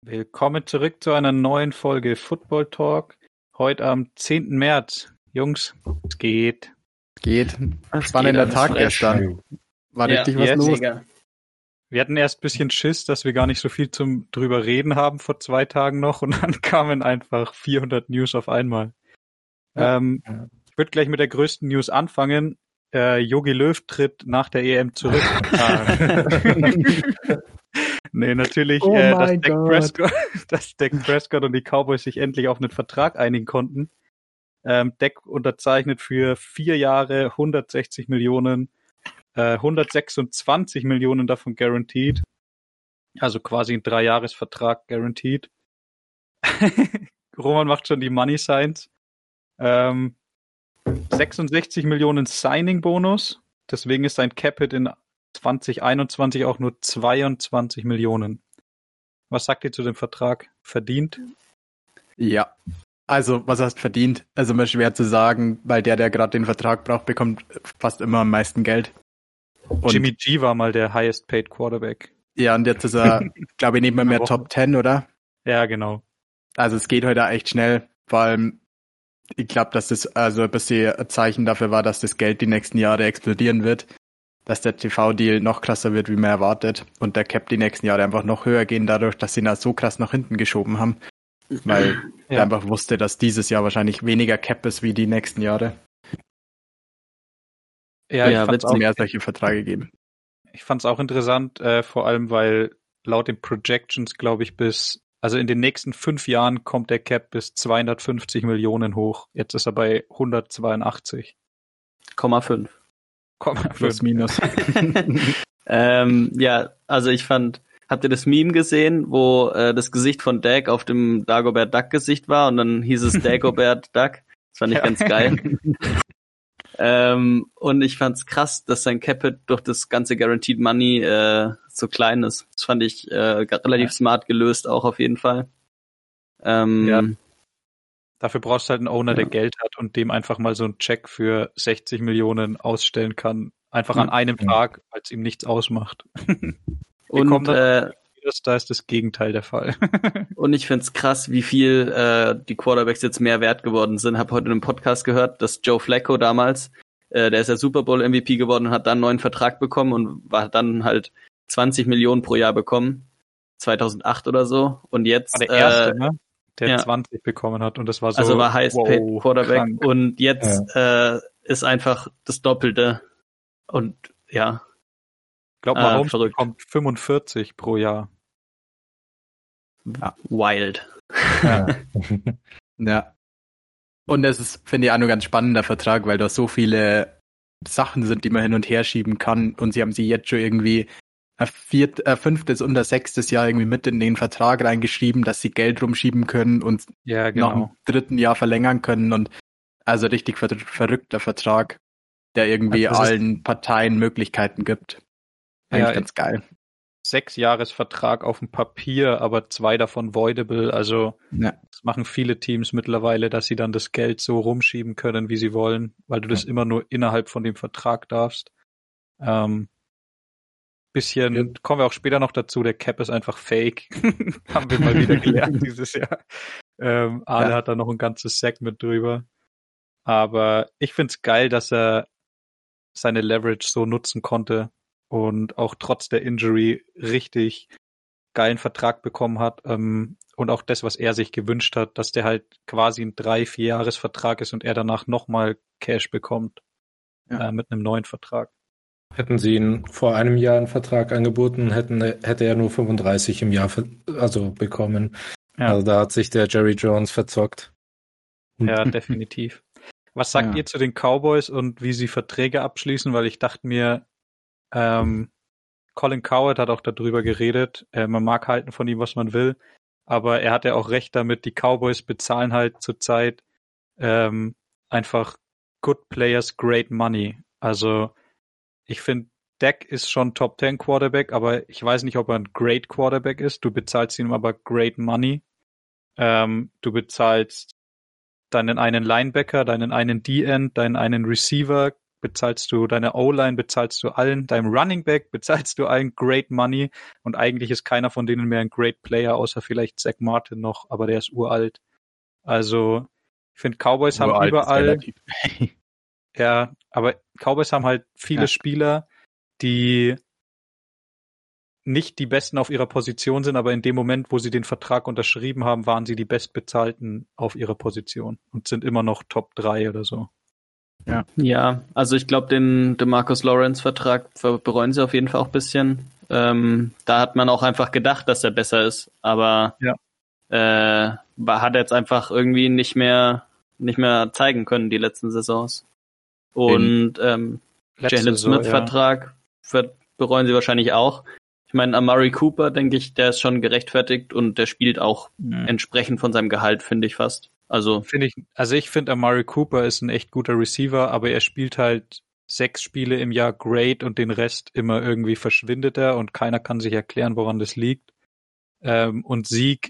Willkommen zurück zu einer neuen Folge Football Talk. Heute am 10. März. Jungs, es geht. Spannender Tag gestern. War richtig was los. Mega. Wir hatten erst ein bisschen Schiss, dass wir gar nicht so viel zum drüber reden haben vor 2 Tagen noch und dann kamen einfach 400 News auf einmal. Ich würde gleich mit der größten News anfangen. Jogi Löw tritt nach der EM zurück. Nee, natürlich, dass Dak Prescott und die Cowboys sich endlich auf einen Vertrag einigen konnten. Dak unterzeichnet für 4 Jahre 160 Millionen, 126 Millionen davon guaranteed. Also quasi ein 3-Jahres-Vertrag guaranteed. Roman macht schon die Money Signs. 66 Millionen Signing-Bonus. Deswegen ist sein Cap-Hit in 2021 auch nur 22 Millionen. Was sagt ihr zu dem Vertrag? Verdient? Ja. Also, was heißt verdient? Also immer schwer zu sagen, weil der gerade den Vertrag braucht, bekommt fast immer am meisten Geld. Und Jimmy G war mal der highest paid Quarterback. ja, und jetzt ist er, glaube ich, nicht mehr Top 10, oder? Ja, genau. Also es geht heute echt schnell. Vor allem, ich glaube, dass das also ein bisschen ein Zeichen dafür war, dass das Geld die nächsten Jahre explodieren wird. Dass der TV-Deal noch krasser wird, wie man erwartet. Und der Cap die nächsten Jahre einfach noch höher gehen, dadurch, dass sie ihn so krass nach hinten geschoben haben. Weil er einfach wusste, dass dieses Jahr wahrscheinlich weniger Cap ist wie die nächsten Jahre. Ja, ich fand's auch mehr solche Verträge geben. Ich fand es auch interessant, vor allem, weil laut den Projections, glaube ich, also in den nächsten 5 Jahren kommt der Cap bis 250 Millionen hoch. Jetzt ist er bei 182,5. Plus minus. Ja, also ich fand, habt ihr das Meme gesehen, wo das Gesicht von Dak auf dem Dagobert Duck Gesicht war und dann hieß es Dagobert Duck? Das fand ich ganz geil. Und ich fand's krass, dass sein Capit durch das ganze Guaranteed Money so klein ist. Das fand ich relativ smart gelöst, auch auf jeden Fall. Dafür brauchst du halt einen Owner, der Geld hat und dem einfach mal so einen Check für 60 Millionen ausstellen kann. Einfach an einem Tag, weil es ihm nichts ausmacht. Und da ist das Gegenteil der Fall. Und ich find's krass, wie viel die Quarterbacks jetzt mehr wert geworden sind. Hab heute in einem Podcast gehört, dass Joe Flacco damals, der ist ja Super Bowl MVP geworden und hat dann einen neuen Vertrag bekommen und war dann halt 20 Millionen pro Jahr bekommen. 2008 oder so. Und jetzt war der Erste, ne? Der 20 bekommen hat und das war so. Also war Highest Paid Quarterback krank. und jetzt ist einfach das Doppelte. Und ja. Ich glaube, Mahomes bekommt 45 pro Jahr. Wild. Ja. Und es ist, finde ich, auch nur ganz spannender Vertrag, weil da so viele Sachen sind, die man hin und her schieben kann. Und sie haben sie jetzt schon irgendwie ein 5. und ein 6. Jahr irgendwie mit in den Vertrag reingeschrieben, dass sie Geld rumschieben können und noch im 3. Jahr verlängern können. Und also richtig verrückter Vertrag, der irgendwie allen Parteien Möglichkeiten gibt. Eigentlich ganz geil. 6-Jahres-Vertrag auf dem Papier, aber 2 davon voidable. Also das machen viele Teams mittlerweile, dass sie dann das Geld so rumschieben können, wie sie wollen, weil du das immer nur innerhalb von dem Vertrag darfst. Kommen wir auch später noch dazu, der Cap ist einfach fake. Haben wir mal wieder gelernt dieses Jahr. Ale hat da noch ein ganzes Segment drüber. Aber ich find's geil, dass er seine Leverage so nutzen konnte und auch trotz der Injury richtig geilen Vertrag bekommen hat. Und auch das, was er sich gewünscht hat, dass der halt quasi ein 3-4 Jahres-Vertrag ist und er danach nochmal Cash bekommt mit einem neuen Vertrag. Hätten sie ihn vor einem Jahr einen Vertrag angeboten, hätte er nur 35 im Jahr bekommen. Ja. Also da hat sich der Jerry Jones verzockt. Ja, definitiv. Was sagt ihr zu den Cowboys und wie sie Verträge abschließen? Weil ich dachte mir, Colin Cowherd hat auch darüber geredet. Man mag halten von ihm, was man will, aber er hat ja auch recht damit, die Cowboys bezahlen halt zurzeit einfach good players, great money. Also ich finde, Dak ist schon Top 10 Quarterback, aber ich weiß nicht, ob er ein great Quarterback ist. Du bezahlst ihm aber great money. Du bezahlst deinen einen Linebacker, deinen einen D-End, deinen einen Receiver bezahlst du deine O-Line, bezahlst du allen, deinem Running Back bezahlst du allen Great Money und eigentlich ist keiner von denen mehr ein Great Player, außer vielleicht Zach Martin noch, aber der ist uralt. Also ich finde, Cowboys haben überall, ja, aber Cowboys haben halt viele Spieler, die nicht die Besten auf ihrer Position sind, aber in dem Moment, wo sie den Vertrag unterschrieben haben, waren sie die Bestbezahlten auf ihrer Position und sind immer noch Top 3 oder so. Ja, also ich glaube, den Marcus Lawrence-Vertrag bereuen sie auf jeden Fall auch ein bisschen. Da hat man auch einfach gedacht, dass er besser ist, aber hat er jetzt einfach irgendwie nicht mehr zeigen können, die letzten Saisons. Und Jalen Smith-Vertrag bereuen sie wahrscheinlich auch. Ich meine, Amari Cooper, denke ich, der ist schon gerechtfertigt und der spielt auch entsprechend von seinem Gehalt, finde ich fast. Ich finde Amari Cooper ist ein echt guter Receiver, aber er spielt halt 6 Spiele im Jahr great und den Rest immer irgendwie verschwindet er und keiner kann sich erklären, woran das liegt. Und Zeke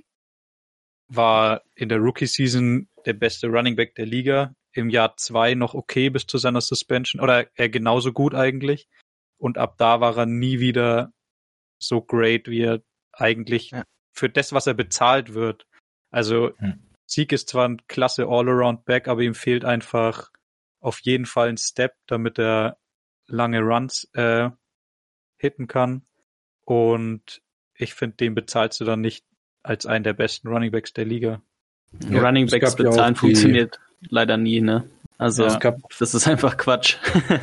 war in der Rookie-Season der beste Running Back der Liga. Im Jahr 2 noch okay bis zu seiner Suspension oder er genauso gut eigentlich. Und ab da war er nie wieder so great, wie er eigentlich für das, was er bezahlt wird. Also Zeke ist zwar ein klasse All-Around-Back, aber ihm fehlt einfach auf jeden Fall ein Step, damit er lange Runs hitten kann. Und ich finde, den bezahlst du dann nicht als einen der besten Runningbacks der Liga. Ja, Runningbacks bezahlen funktioniert leider nie, ne? Also das ist einfach Quatsch.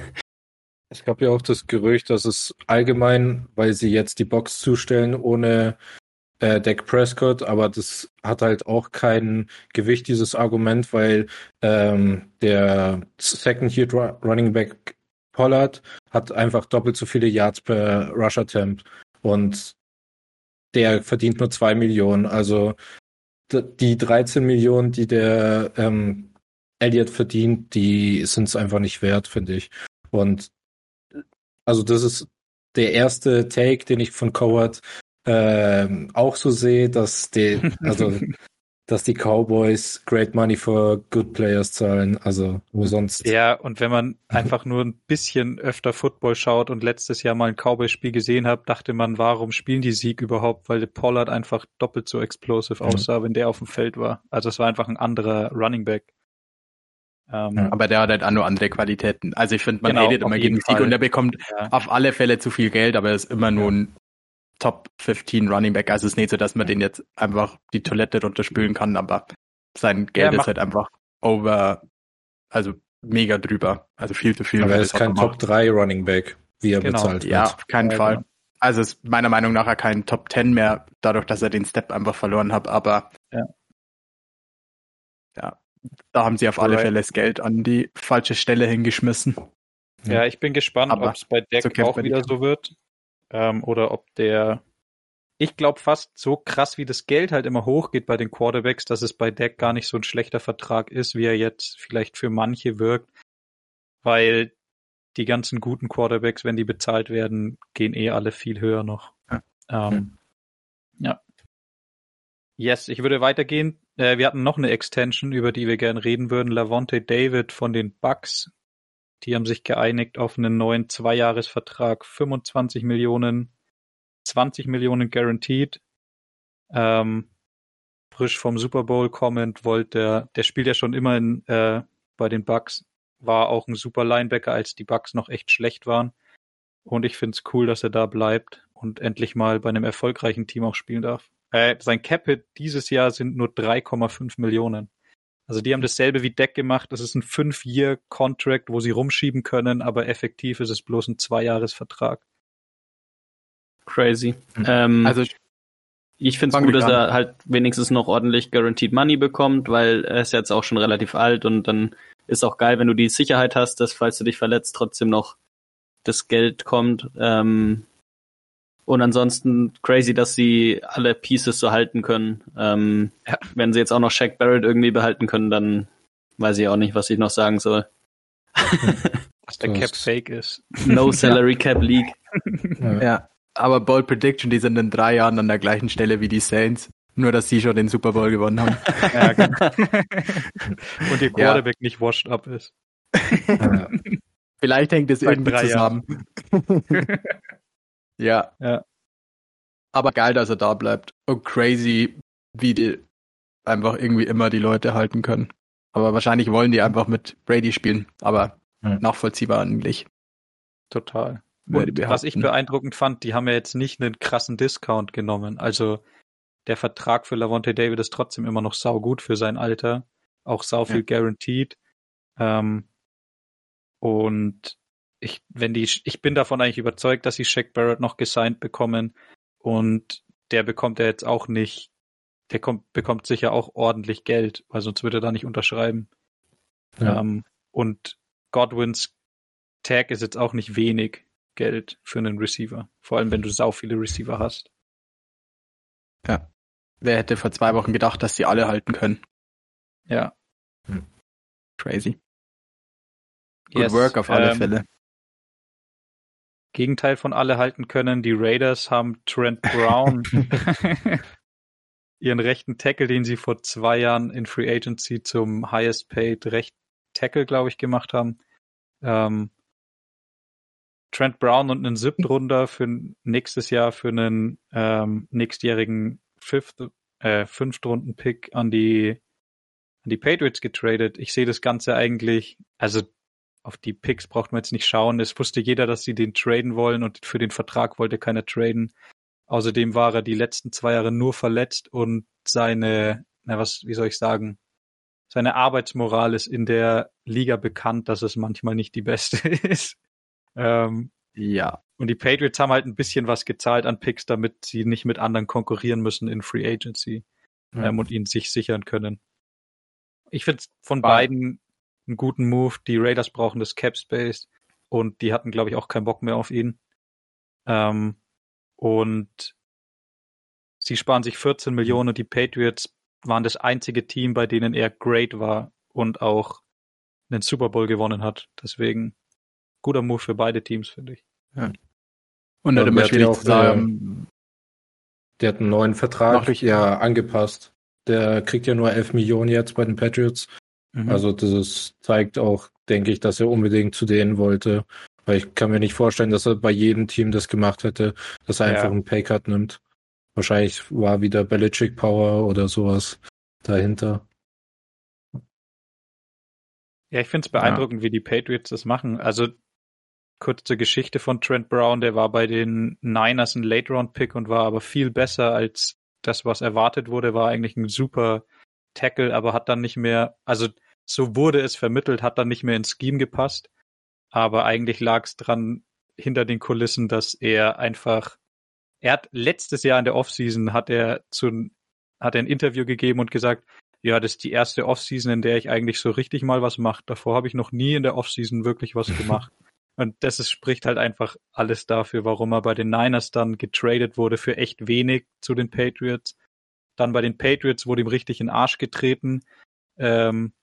Es gab ja auch das Gerücht, dass es allgemein, weil sie jetzt die Box zustellen ohne Dak Prescott, aber das hat halt auch kein Gewicht, dieses Argument, weil der Second-Year Running Back Pollard hat einfach doppelt so viele Yards per Rush Attempt und der verdient nur 2 Millionen. Also die 13 Millionen, die der Elliott verdient, die sind es einfach nicht wert, finde ich. Und also das ist der erste Take, den ich von Coward auch so sehe, dass die Cowboys great money for good players zahlen, also wo sonst. Ja, und wenn man einfach nur ein bisschen öfter Football schaut und letztes Jahr mal ein Cowboys-Spiel gesehen hat, dachte man, warum spielen die Sieg überhaupt? Weil der Pollard einfach doppelt so explosive aussah, wenn der auf dem Feld war. Also es war einfach ein anderer Running Back. Aber der hat halt auch nur andere Qualitäten. Also ich finde, man redet immer gegen Sieg und der bekommt auf alle Fälle zu viel Geld, aber er ist immer nur ein Top 15 Running Back. Also es ist nicht so, dass man den jetzt einfach die Toilette runterspülen kann, aber sein Geld ist halt einfach also mega drüber. Also viel zu viel. Aber er ist kein Top 3 Running Back, wie er bezahlt wird. Ja, auf keinen Fall. Genau. Also es ist meiner Meinung nach kein Top 10 mehr, dadurch, dass er den Step einfach verloren hat, aber da haben sie auf alle Fälle das Geld an die falsche Stelle hingeschmissen. Ja, ich bin gespannt, ob es bei Dak auch wieder so wird. Oder ob ich glaube fast so krass, wie das Geld halt immer hochgeht bei den Quarterbacks, dass es bei Dak gar nicht so ein schlechter Vertrag ist, wie er jetzt vielleicht für manche wirkt. Weil die ganzen guten Quarterbacks, wenn die bezahlt werden, gehen alle viel höher noch. Yes, ich würde weitergehen. Wir hatten noch eine Extension, über die wir gerne reden würden. Lavonte David von den Bucks. Die haben sich geeinigt auf einen neuen 2-Jahres-Vertrag. 25 Millionen, 20 Millionen guaranteed. Frisch vom Super Bowl kommend der spielt ja schon immer bei den Bucks. War auch ein super Linebacker, als die Bucks noch echt schlecht waren. Und ich finde es cool, dass er da bleibt und endlich mal bei einem erfolgreichen Team auch spielen darf. Sein Cap-Hit dieses Jahr sind nur 3,5 Millionen. Also die haben dasselbe wie Dak gemacht. Das ist ein 5-Year-Contract, wo sie rumschieben können, aber effektiv ist es bloß ein 2-Jahres-Vertrag. Crazy. Also ich finde es gut, dass er halt wenigstens noch ordentlich Guaranteed Money bekommt, weil er ist jetzt auch schon relativ alt und dann ist auch geil, wenn du die Sicherheit hast, dass falls du dich verletzt, trotzdem noch das Geld kommt. Und ansonsten crazy, dass sie alle Pieces so halten können. Wenn sie jetzt auch noch Shaq Barrett irgendwie behalten können, dann weiß ich auch nicht, was ich noch sagen soll. Was der Cap Fake ist. No Salary Cap League. Ja, aber Bold Prediction, die sind in 3 Jahren an der gleichen Stelle wie die Saints. Nur, dass sie schon den Super Bowl gewonnen haben. Ja, genau. Und ihr Quarterback nicht washed up ist. Vielleicht hängt es Seit irgendwie 3 Jahren. zusammen. Ja. Ja. Aber geil, dass er da bleibt. Und crazy, wie die einfach irgendwie immer die Leute halten können. Aber wahrscheinlich wollen die einfach mit Brady spielen. Aber nachvollziehbar eigentlich. Total. Würde Und ich was ich behaupten. beeindruckend fand, die haben ja jetzt nicht einen krassen Discount genommen. Also der Vertrag für Lavonte David ist trotzdem immer noch saugut für sein Alter. Auch sau viel guaranteed. Und ich bin davon eigentlich überzeugt, dass sie Shaq Barrett noch gesigned bekommen. Und der bekommt ja jetzt auch nicht, bekommt sicher auch ordentlich Geld, weil sonst würde er da nicht unterschreiben. Ja. Und Godwins Tag ist jetzt auch nicht wenig Geld für einen Receiver. Vor allem, wenn du sau viele Receiver hast. Ja. Wer hätte vor 2 Wochen gedacht, dass sie alle halten können? Ja. Crazy. Yes, Good work auf alle Fälle. Gegenteil von alle halten können. Die Raiders haben Trent Brown, ihren rechten Tackle, den sie vor 2 Jahren in Free Agency zum Highest Paid rechten Tackle, glaube ich, gemacht haben. Trent Brown und einen 7. Runder für nächstes Jahr für einen nächstjährigen 5. Runden-Pick an die Patriots getradet. Ich sehe das Ganze eigentlich, also auf die Picks braucht man jetzt nicht schauen. Es wusste jeder, dass sie den traden wollen und für den Vertrag wollte keiner traden. Außerdem war er die letzten 2 Jahre nur verletzt und seine Arbeitsmoral ist in der Liga bekannt, dass es manchmal nicht die beste ist. Ja. Und die Patriots haben halt ein bisschen was gezahlt an Picks, damit sie nicht mit anderen konkurrieren müssen in Free Agency und ihn sich sichern können. Ich finde es von beiden einen guten Move. Die Raiders brauchen das Cap Space und die hatten, glaube ich, auch keinen Bock mehr auf ihn. Und sie sparen sich 14 Millionen und die Patriots waren das einzige Team, bei denen er great war und auch einen Super Bowl gewonnen hat. Deswegen guter Move für beide Teams, finde ich. Ja. Und dann immer schwierig zu sagen. Der hat einen neuen Vertrag angepasst. Der kriegt ja nur 11 Millionen jetzt bei den Patriots. Also das zeigt auch, denke ich, dass er unbedingt zu denen wollte. Weil ich kann mir nicht vorstellen, dass er bei jedem Team das gemacht hätte, dass er einfach einen Paycut nimmt. Wahrscheinlich war wieder Belichick Power oder sowas dahinter. Ja, ich finde es beeindruckend, wie die Patriots das machen. Also kurze Geschichte von Trent Brown, der war bei den Niners ein Late-Round-Pick und war aber viel besser als das, was erwartet wurde, war eigentlich ein super Tackle, aber hat dann nicht mehr, also so wurde es vermittelt, hat dann nicht mehr ins Scheme gepasst, aber eigentlich lag es dran hinter den Kulissen, dass er hat letztes Jahr in der Offseason hat er ein Interview gegeben und gesagt, ja, das ist die erste Offseason, in der ich eigentlich so richtig mal was mache. Davor habe ich noch nie in der Offseason wirklich was gemacht. Und das spricht halt einfach alles dafür, warum er bei den Niners dann getradet wurde für echt wenig zu den Patriots. Dann bei den Patriots wurde ihm richtig in den Arsch getreten. Und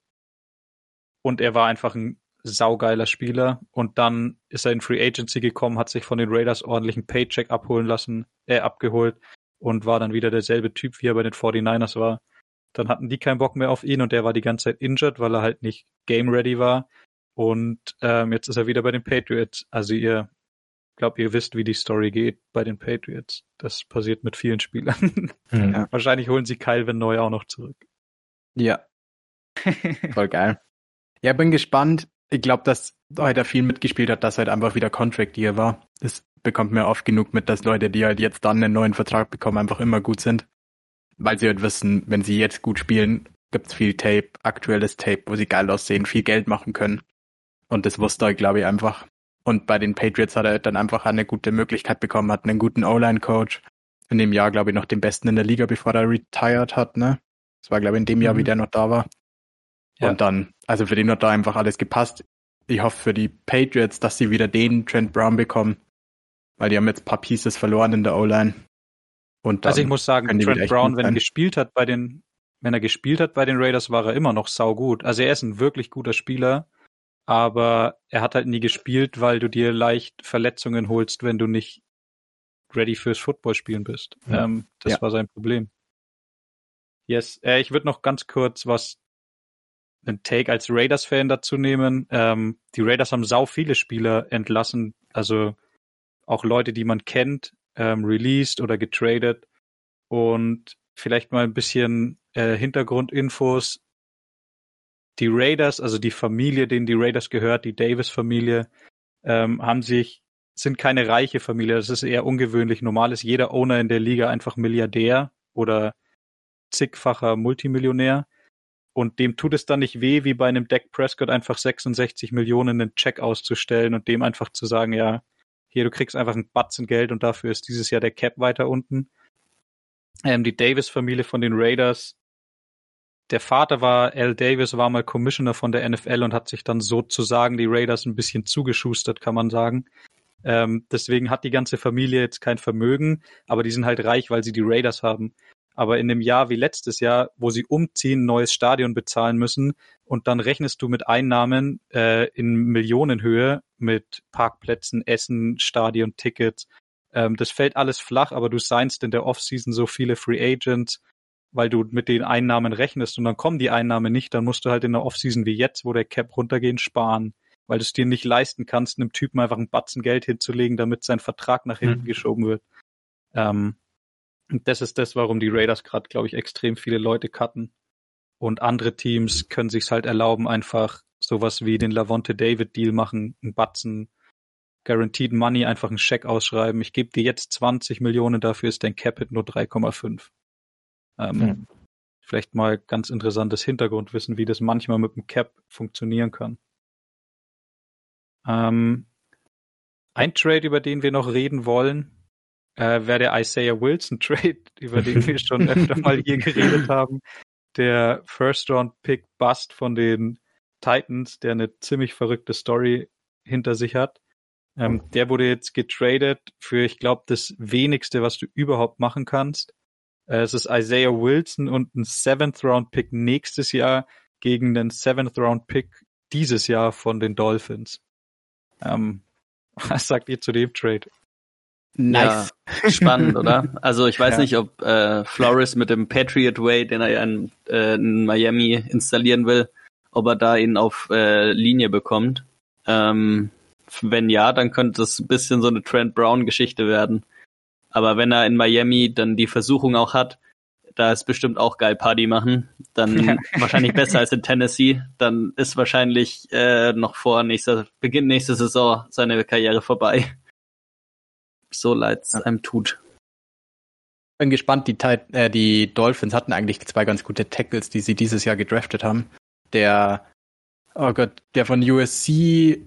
er war einfach ein saugeiler Spieler. Und dann ist er in Free Agency gekommen, hat sich von den Raiders ordentlichen Paycheck abgeholt und war dann wieder derselbe Typ, wie er bei den 49ers war. Dann hatten die keinen Bock mehr auf ihn und der war die ganze Zeit injured, weil er halt nicht game-ready war. Und jetzt ist er wieder bei den Patriots. Also ihr wisst, wie die Story geht bei den Patriots. Das passiert mit vielen Spielern. Ja. Wahrscheinlich holen sie Calvin Neu auch noch zurück. Ja. Voll geil. Ja, bin gespannt. Ich glaube, dass heute viel mitgespielt hat, dass halt einfach wieder Contract Year war. Das bekommt mir oft genug mit, dass Leute, die halt jetzt dann einen neuen Vertrag bekommen, einfach immer gut sind. Weil sie halt wissen, wenn sie jetzt gut spielen, gibt's viel Tape, aktuelles Tape, wo sie geil aussehen, viel Geld machen können. Und das wusste er, glaube ich, einfach. Und bei den Patriots hat er dann einfach eine gute Möglichkeit bekommen, hat einen guten O-Line-Coach. In dem Jahr, glaube ich, noch den besten in der Liga, bevor er retired hat, ne? Das war, glaube ich, in dem Jahr, wie der noch da war. Ja. Und dann, also für den hat da einfach alles gepasst. Ich hoffe für die Patriots, dass sie wieder den Trent Brown bekommen. Weil die haben jetzt ein paar Pieces verloren in der O-Line. Und also ich muss sagen, Trent Brown, wenn er gespielt hat bei den Raiders, war er immer noch saugut. Also er ist ein wirklich guter Spieler. Aber er hat halt nie gespielt, weil du dir leicht Verletzungen holst, wenn du nicht ready fürs Footballspielen bist. Das war sein Problem. Yes. Ich würde noch ganz kurz was einen Take als Raiders-Fan dazu nehmen. Die Raiders haben sau viele Spieler entlassen, also auch Leute, die man kennt, released oder getradet. Und vielleicht mal ein bisschen Hintergrundinfos. Die Raiders, also die Familie, denen die Raiders gehört, die Davis-Familie, sind keine reiche Familie. Das ist eher ungewöhnlich. Normal ist jeder Owner in der Liga einfach Milliardär oder zigfacher Multimillionär. Und dem tut es dann nicht weh, wie bei einem Dak Prescott einfach 66 Millionen einen Check auszustellen und dem einfach zu sagen, ja, hier, du kriegst einfach einen Batzen Geld und dafür ist dieses Jahr der Cap weiter unten. Die Davis-Familie von den Raiders, der Vater Al Davis, war mal Commissioner von der NFL und hat sich dann sozusagen die Raiders ein bisschen zugeschustert, kann man sagen. Deswegen hat die ganze Familie jetzt kein Vermögen, aber die sind halt reich, weil sie die Raiders haben. Aber in einem Jahr wie letztes Jahr, wo sie umziehen, ein neues Stadion bezahlen müssen und dann rechnest du mit Einnahmen in Millionenhöhe mit Parkplätzen, Essen, Stadion, Tickets. Das fällt alles flach, aber du signst in der Offseason so viele Free Agents, weil du mit den Einnahmen rechnest und dann kommen die Einnahmen nicht, dann musst du halt in der Offseason wie jetzt, wo der Cap runtergeht, sparen, weil du es dir nicht leisten kannst, einem Typen einfach einen Batzen Geld hinzulegen, damit sein Vertrag nach hinten geschoben wird. Und das ist das, warum die Raiders gerade, glaube ich, extrem viele Leute cutten. Und andere Teams können sich's halt erlauben, einfach sowas wie den Lavonte David Deal machen, einen Batzen Guaranteed Money, einfach einen Scheck ausschreiben. Ich gebe dir jetzt 20 Millionen, dafür ist dein Cap-Hit nur 3,5. Vielleicht mal ganz interessantes Hintergrundwissen, wie das manchmal mit dem Cap funktionieren kann. Ein Trade, über den wir noch reden wollen, wäre der Isaiah Wilson Trade, über den wir schon öfter mal hier geredet haben. Der First-Round-Pick Bust von den Titans, der eine ziemlich verrückte Story hinter sich hat. Der wurde jetzt getradet für, ich glaube, das wenigste, was du überhaupt machen kannst. Es ist Isaiah Wilson und ein 7th-Round-Pick nächstes Jahr gegen den 7th-Round-Pick dieses Jahr von den Dolphins. Was sagt ihr zu dem Trade? Nice. Ja, spannend, oder? Also ich weiß nicht, ob Flores mit dem Patriot Way, den er in Miami installieren will, ob er da ihn auf Linie bekommt. Wenn ja, dann könnte es ein bisschen so eine Trent Brown-Geschichte werden. Aber wenn er in Miami dann die Versuchung auch hat, da ist bestimmt auch geil Party machen, dann wahrscheinlich besser als in Tennessee, dann ist wahrscheinlich noch vor Beginn nächste Saison seine Karriere vorbei. So leid's einem tut. Bin gespannt, die Dolphins hatten eigentlich 2 ganz gute Tackles, die sie dieses Jahr gedraftet haben. Der von USC,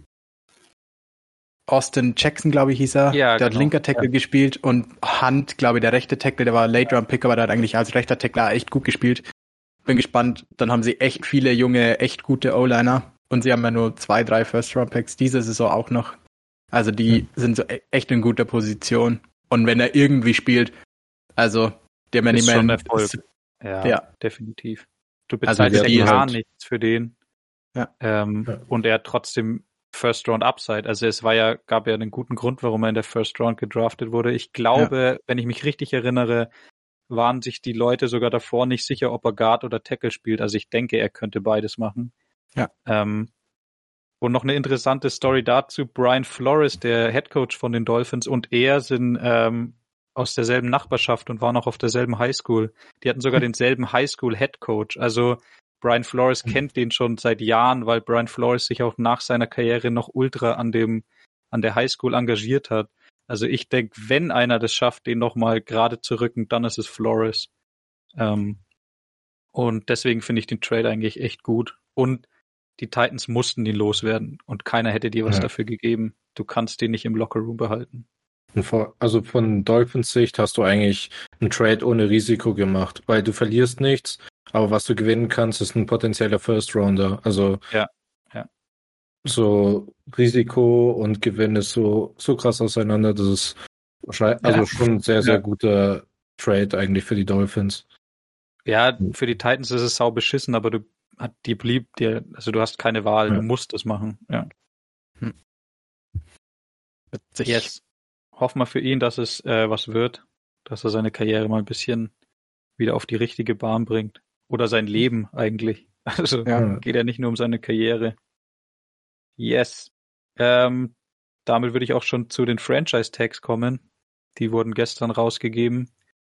Austin Jackson, glaube ich, hieß er. Ja, der hat linker Tackle gespielt und Hunt, glaube ich, der rechte Tackle, der war Late-Round-Pick, aber der hat eigentlich als rechter Tackler echt gut gespielt. Bin gespannt. Dann haben sie echt viele junge, echt gute O-Liner und sie haben ja nur 2, 3 First-Round-Picks diese Saison auch noch. Also die sind so echt in guter Position. Und wenn er irgendwie spielt, also der ist schon Erfolg. Ja, definitiv. Du bezahlst ja gar nichts für den. Ja. Und er hat trotzdem First Round Upside. Also gab ja einen guten Grund, warum er in der First Round gedraftet wurde. Ich glaube, wenn ich mich richtig erinnere, waren sich die Leute sogar davor nicht sicher, ob er Guard oder Tackle spielt. Also ich denke, er könnte beides machen. Ja. Und noch eine interessante Story dazu. Brian Flores, der Headcoach von den Dolphins, und er sind aus derselben Nachbarschaft und waren auch auf derselben Highschool. Die hatten sogar denselben Highschool-Headcoach. Also Brian Flores kennt den schon seit Jahren, weil Brian Flores sich auch nach seiner Karriere noch ultra an der Highschool engagiert hat. Also ich denke, wenn einer das schafft, den nochmal gerade zu rücken, dann ist es Flores. Und deswegen finde ich den Trade eigentlich echt gut. Und die Titans mussten ihn loswerden und keiner hätte dir was dafür gegeben. Du kannst den nicht im Lockerroom behalten. Also von Dolphins Sicht hast du eigentlich einen Trade ohne Risiko gemacht, weil du verlierst nichts, aber was du gewinnen kannst, ist ein potenzieller First Rounder. Also ja. So Risiko und Gewinn ist so krass auseinander, das ist wahrscheinlich schon ein sehr, sehr guter Trade eigentlich für die Dolphins. Ja, für die Titans ist es sau beschissen, aber du hast keine Wahl, du musst es machen. Ja. Yes. Hoffen wir für ihn, dass es was wird, dass er seine Karriere mal ein bisschen wieder auf die richtige Bahn bringt. Oder sein Leben eigentlich. Also Ja. geht ja nicht nur um seine Karriere. Yes. Damit würde ich auch schon zu den Franchise-Tags kommen. Die wurden gestern rausgegeben.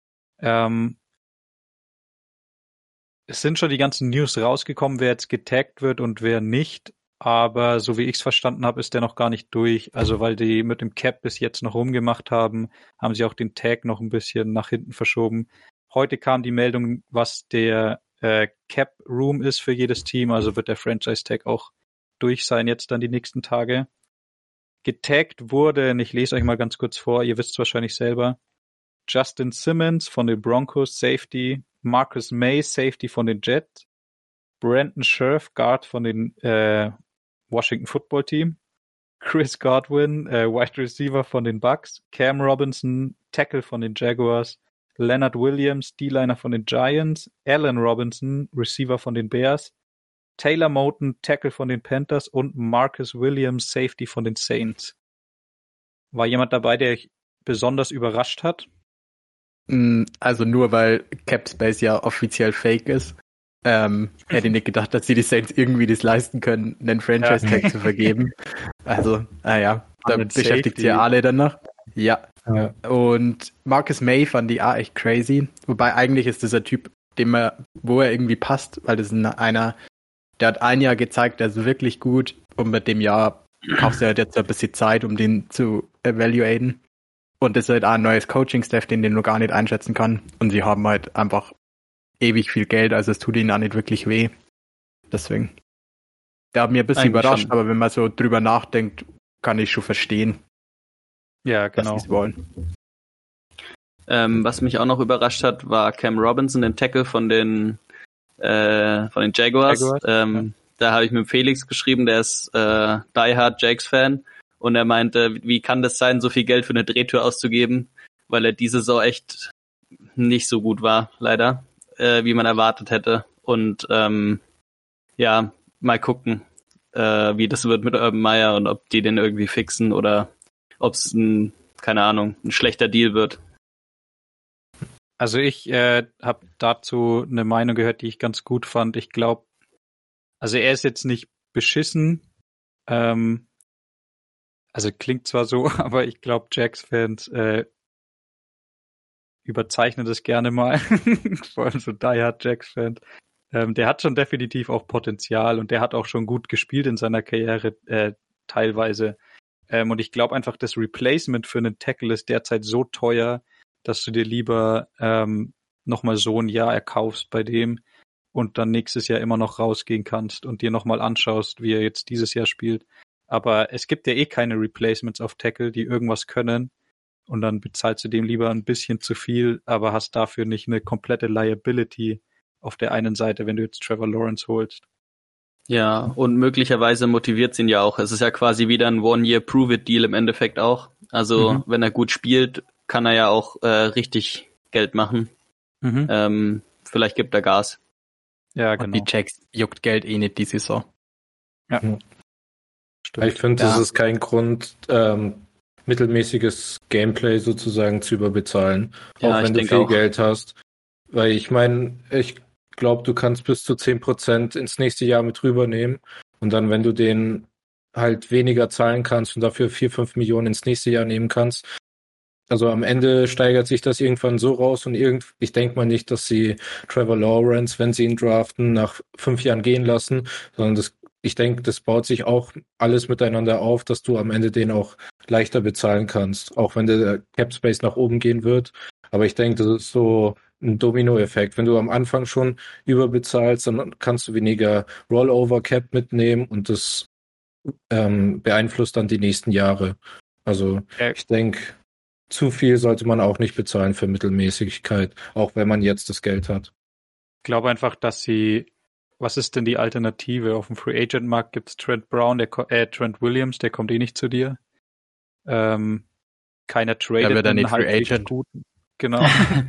Es sind schon die ganzen News rausgekommen, wer jetzt getaggt wird und wer nicht. Aber so wie ich es verstanden habe, ist der noch gar nicht durch. Also weil die mit dem Cap bis jetzt noch rumgemacht haben, haben sie auch den Tag noch ein bisschen nach hinten verschoben. Heute kam die Meldung, was der Cap Room ist für jedes Team. Also wird der Franchise Tag auch durch sein jetzt dann die nächsten Tage. Getaggt wurde, und ich lese euch mal ganz kurz vor, ihr wisst es wahrscheinlich selber, Justin Simmons von den Broncos, Safety, Marcus May, Safety von den Jets, Brandon Scherf, Guard von den Washington Football Team, Chris Godwin, Wide Receiver von den Bucks, Cam Robinson, Tackle von den Jaguars, Leonard Williams, D-Liner von den Giants, Allen Robinson, Receiver von den Bears, Taylor Moton, Tackle von den Panthers und Marcus Williams, Safety von den Saints. War jemand dabei, der euch besonders überrascht hat? Also nur weil Cap Space ja offiziell fake ist. Hätte ich nicht gedacht, dass die Saints irgendwie das leisten können, einen Franchise-Tag zu vergeben. Also, naja, da beschäftigt sie ja alle danach. Ja. Und Marcus May fand die auch echt crazy. Wobei eigentlich ist das ein Typ, wo er irgendwie passt, weil das ist einer, der hat ein Jahr gezeigt, der ist wirklich gut und mit dem Jahr kaufst du halt jetzt ein bisschen Zeit, um den zu evaluaten. Und das ist halt auch ein neues Coaching-Staff, den noch gar nicht einschätzen kann. Und sie haben halt einfach ewig viel Geld, also es tut ihnen auch nicht wirklich weh. Deswegen. Der hat mir ein bisschen Eigentlich überrascht, schon. aber wenn man so drüber nachdenkt, kann ich schon verstehen, Ja, was genau. sie wollen. Was mich auch noch überrascht hat, war Cam Robinson, den Tackle von den Jaguars. Da habe ich mit Felix geschrieben, der ist Die Hard Jakes-Fan. Und er meinte, wie kann das sein, so viel Geld für eine Drehtür auszugeben, weil er diese Saison echt nicht so gut war, leider, wie man erwartet hätte. Und ja, mal gucken, wie das wird mit Urban Meyer und ob die den irgendwie fixen oder ob es ein schlechter Deal wird. Also ich habe dazu eine Meinung gehört, die ich ganz gut fand. Ich glaube, also er ist jetzt nicht beschissen, also klingt zwar so, aber ich glaube, Jags-Fans überzeichnen das gerne mal, vor allem so Die Hard Jags-Fans. Der hat schon definitiv auch Potenzial und der hat auch schon gut gespielt in seiner Karriere teilweise. Und ich glaube einfach, das Replacement für einen Tackle ist derzeit so teuer, dass du dir lieber nochmal so ein Jahr erkaufst bei dem und dann nächstes Jahr immer noch rausgehen kannst und dir nochmal anschaust, wie er jetzt dieses Jahr spielt. Aber es gibt ja eh keine Replacements auf Tackle, die irgendwas können. Und dann bezahlst du dem lieber ein bisschen zu viel, aber hast dafür nicht eine komplette Liability auf der einen Seite, wenn du jetzt Trevor Lawrence holst. Ja, und möglicherweise motiviert es ihn ja auch. Es ist ja quasi wieder ein One-Year-Prove-It-Deal im Endeffekt auch. Also wenn er gut spielt, kann er ja auch richtig Geld machen. Vielleicht gibt er Gas. Ja, genau. Und die Jacks juckt Geld eh nicht die Saison. Ja. Ich finde, das ist kein Grund, mittelmäßiges Gameplay sozusagen zu überbezahlen, Ja, auch wenn du denk viel auch. Geld hast. Weil ich meine, ich glaube, du kannst bis zu 10% ins nächste Jahr mit rübernehmen und dann, wenn du den halt weniger zahlen kannst und dafür 4-5 Millionen ins nächste Jahr nehmen kannst, also am Ende steigert sich das irgendwann so raus und ich denke mal nicht, dass sie Trevor Lawrence, wenn sie ihn draften, nach 5 Jahren gehen lassen, sondern ich denke, das baut sich auch alles miteinander auf, dass du am Ende den auch leichter bezahlen kannst, auch wenn der Cap Space nach oben gehen wird. Aber ich denke, das ist so ein Domino-Effekt. Wenn du am Anfang schon überbezahlst, dann kannst du weniger Rollover Cap mitnehmen und das beeinflusst dann die nächsten Jahre. Also ich denke, zu viel sollte man auch nicht bezahlen für Mittelmäßigkeit, auch wenn man jetzt das Geld hat. Ich glaube einfach, dass sie, was ist denn die Alternative? Auf dem Free Agent Markt gibt es Trent Williams, der kommt eh nicht zu dir. Keiner tradet wird dann einen nicht Free halbwegs Agent. guten. Genau.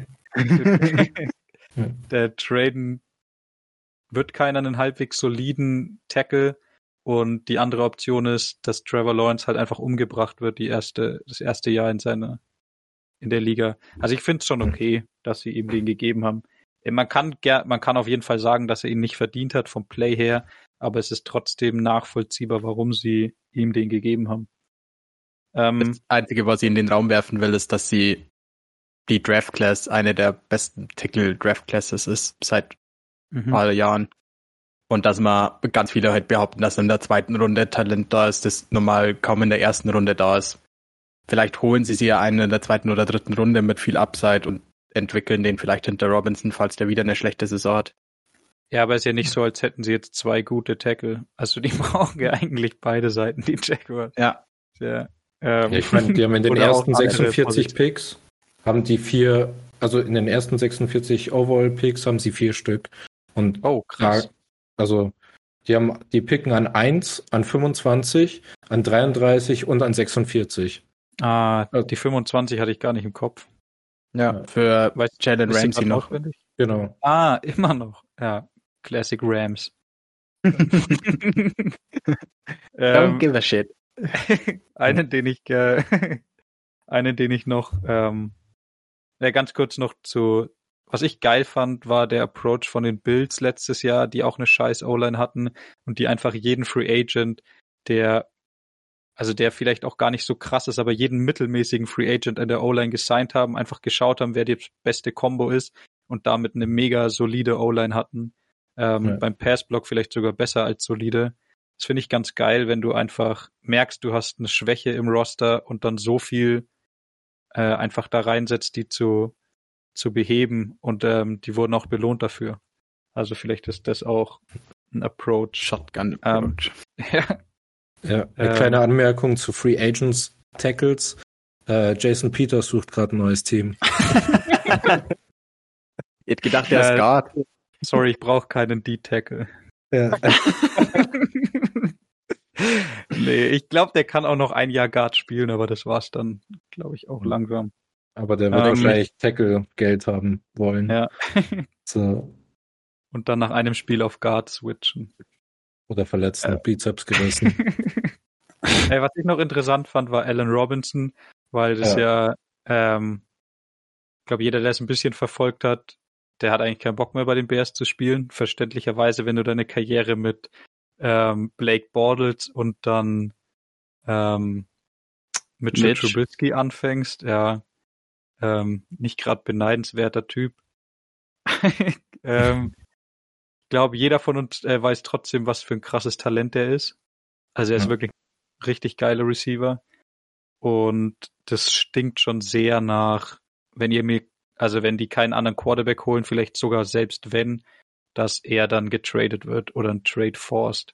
Der traden wird keiner einen halbwegs soliden Tackle und die andere Option ist, dass Trevor Lawrence halt einfach umgebracht wird, das erste Jahr in der Liga. Also ich finde es schon okay, dass sie ihm den gegeben haben. Man kann auf jeden Fall sagen, dass er ihn nicht verdient hat vom Play her, aber es ist trotzdem nachvollziehbar, warum sie ihm den gegeben haben. Das Einzige, was ich in den Raum werfen will, ist, dass die Draft Class eine der besten Tackle Draft Classes ist seit ein paar Jahren. Und dass man ganz viele halt behaupten, dass in der zweiten Runde Talent da ist, das normal kaum in der ersten Runde da ist. Vielleicht holen sie ja einen in der zweiten oder dritten Runde mit viel Upside und entwickeln den vielleicht hinter Robinson, falls der wieder eine schlechte Saison hat. Ja, aber es ist ja nicht so, als hätten sie jetzt 2 gute Tackle. Also die brauchen ja eigentlich beide Seiten, die Jaguars. Ja. Ich meine, die haben in den ersten 46 Picks, haben die 4, also in den ersten 46 Overall-Picks haben sie 4 Stück. Und krass. Also die picken an 1, an 25, an 33 und an 46. Die 25 hatte ich gar nicht im Kopf. Ja, für Jalen Ramsey noch. Auswendig? Genau. Immer noch. Ja, Classic Rams. Don't give a shit. Einen, den ich noch, ganz kurz noch was ich geil fand, war der Approach von den Bills letztes Jahr, die auch eine scheiß O-Line hatten und die einfach jeden Free Agent, der vielleicht auch gar nicht so krass ist, aber jeden mittelmäßigen Free Agent in der O-Line gesigned haben, einfach geschaut haben, wer die beste Combo ist und damit eine mega solide O-Line hatten. Beim Passblock vielleicht sogar besser als solide. Das finde ich ganz geil, wenn du einfach merkst, du hast eine Schwäche im Roster und dann so viel einfach da reinsetzt, die zu beheben und die wurden auch belohnt dafür. Also vielleicht ist das auch ein Approach. Shotgun Approach. Ja, eine kleine Anmerkung zu Free Agents Tackles. Jason Peters sucht gerade ein neues Team. Ich hätte gedacht, der ist Guard. Sorry, ich brauche keinen D-Tackle. Ja. Nee, ich glaube, der kann auch noch ein Jahr Guard spielen, aber das war's dann, glaube ich, auch langsam. Aber der wird wahrscheinlich Tackle-Geld haben wollen. Ja. So. Und dann nach einem Spiel auf Guard switchen. Oder verletzt mit Bizeps gerissen. Was ich noch interessant fand, war Allen Robinson, weil das ich glaube, jeder, der es ein bisschen verfolgt hat, der hat eigentlich keinen Bock mehr bei den Bears zu spielen. Verständlicherweise, wenn du deine Karriere mit Blake Bortles und dann mit Trubisky anfängst, nicht gerade beneidenswerter Typ. Ich glaube, jeder von uns weiß trotzdem, was für ein krasses Talent er ist. Also er ist wirklich ein richtig geiler Receiver. Und das stinkt schon sehr nach, wenn die keinen anderen Quarterback holen, vielleicht sogar selbst wenn, dass er dann getradet wird oder ein Trade forced.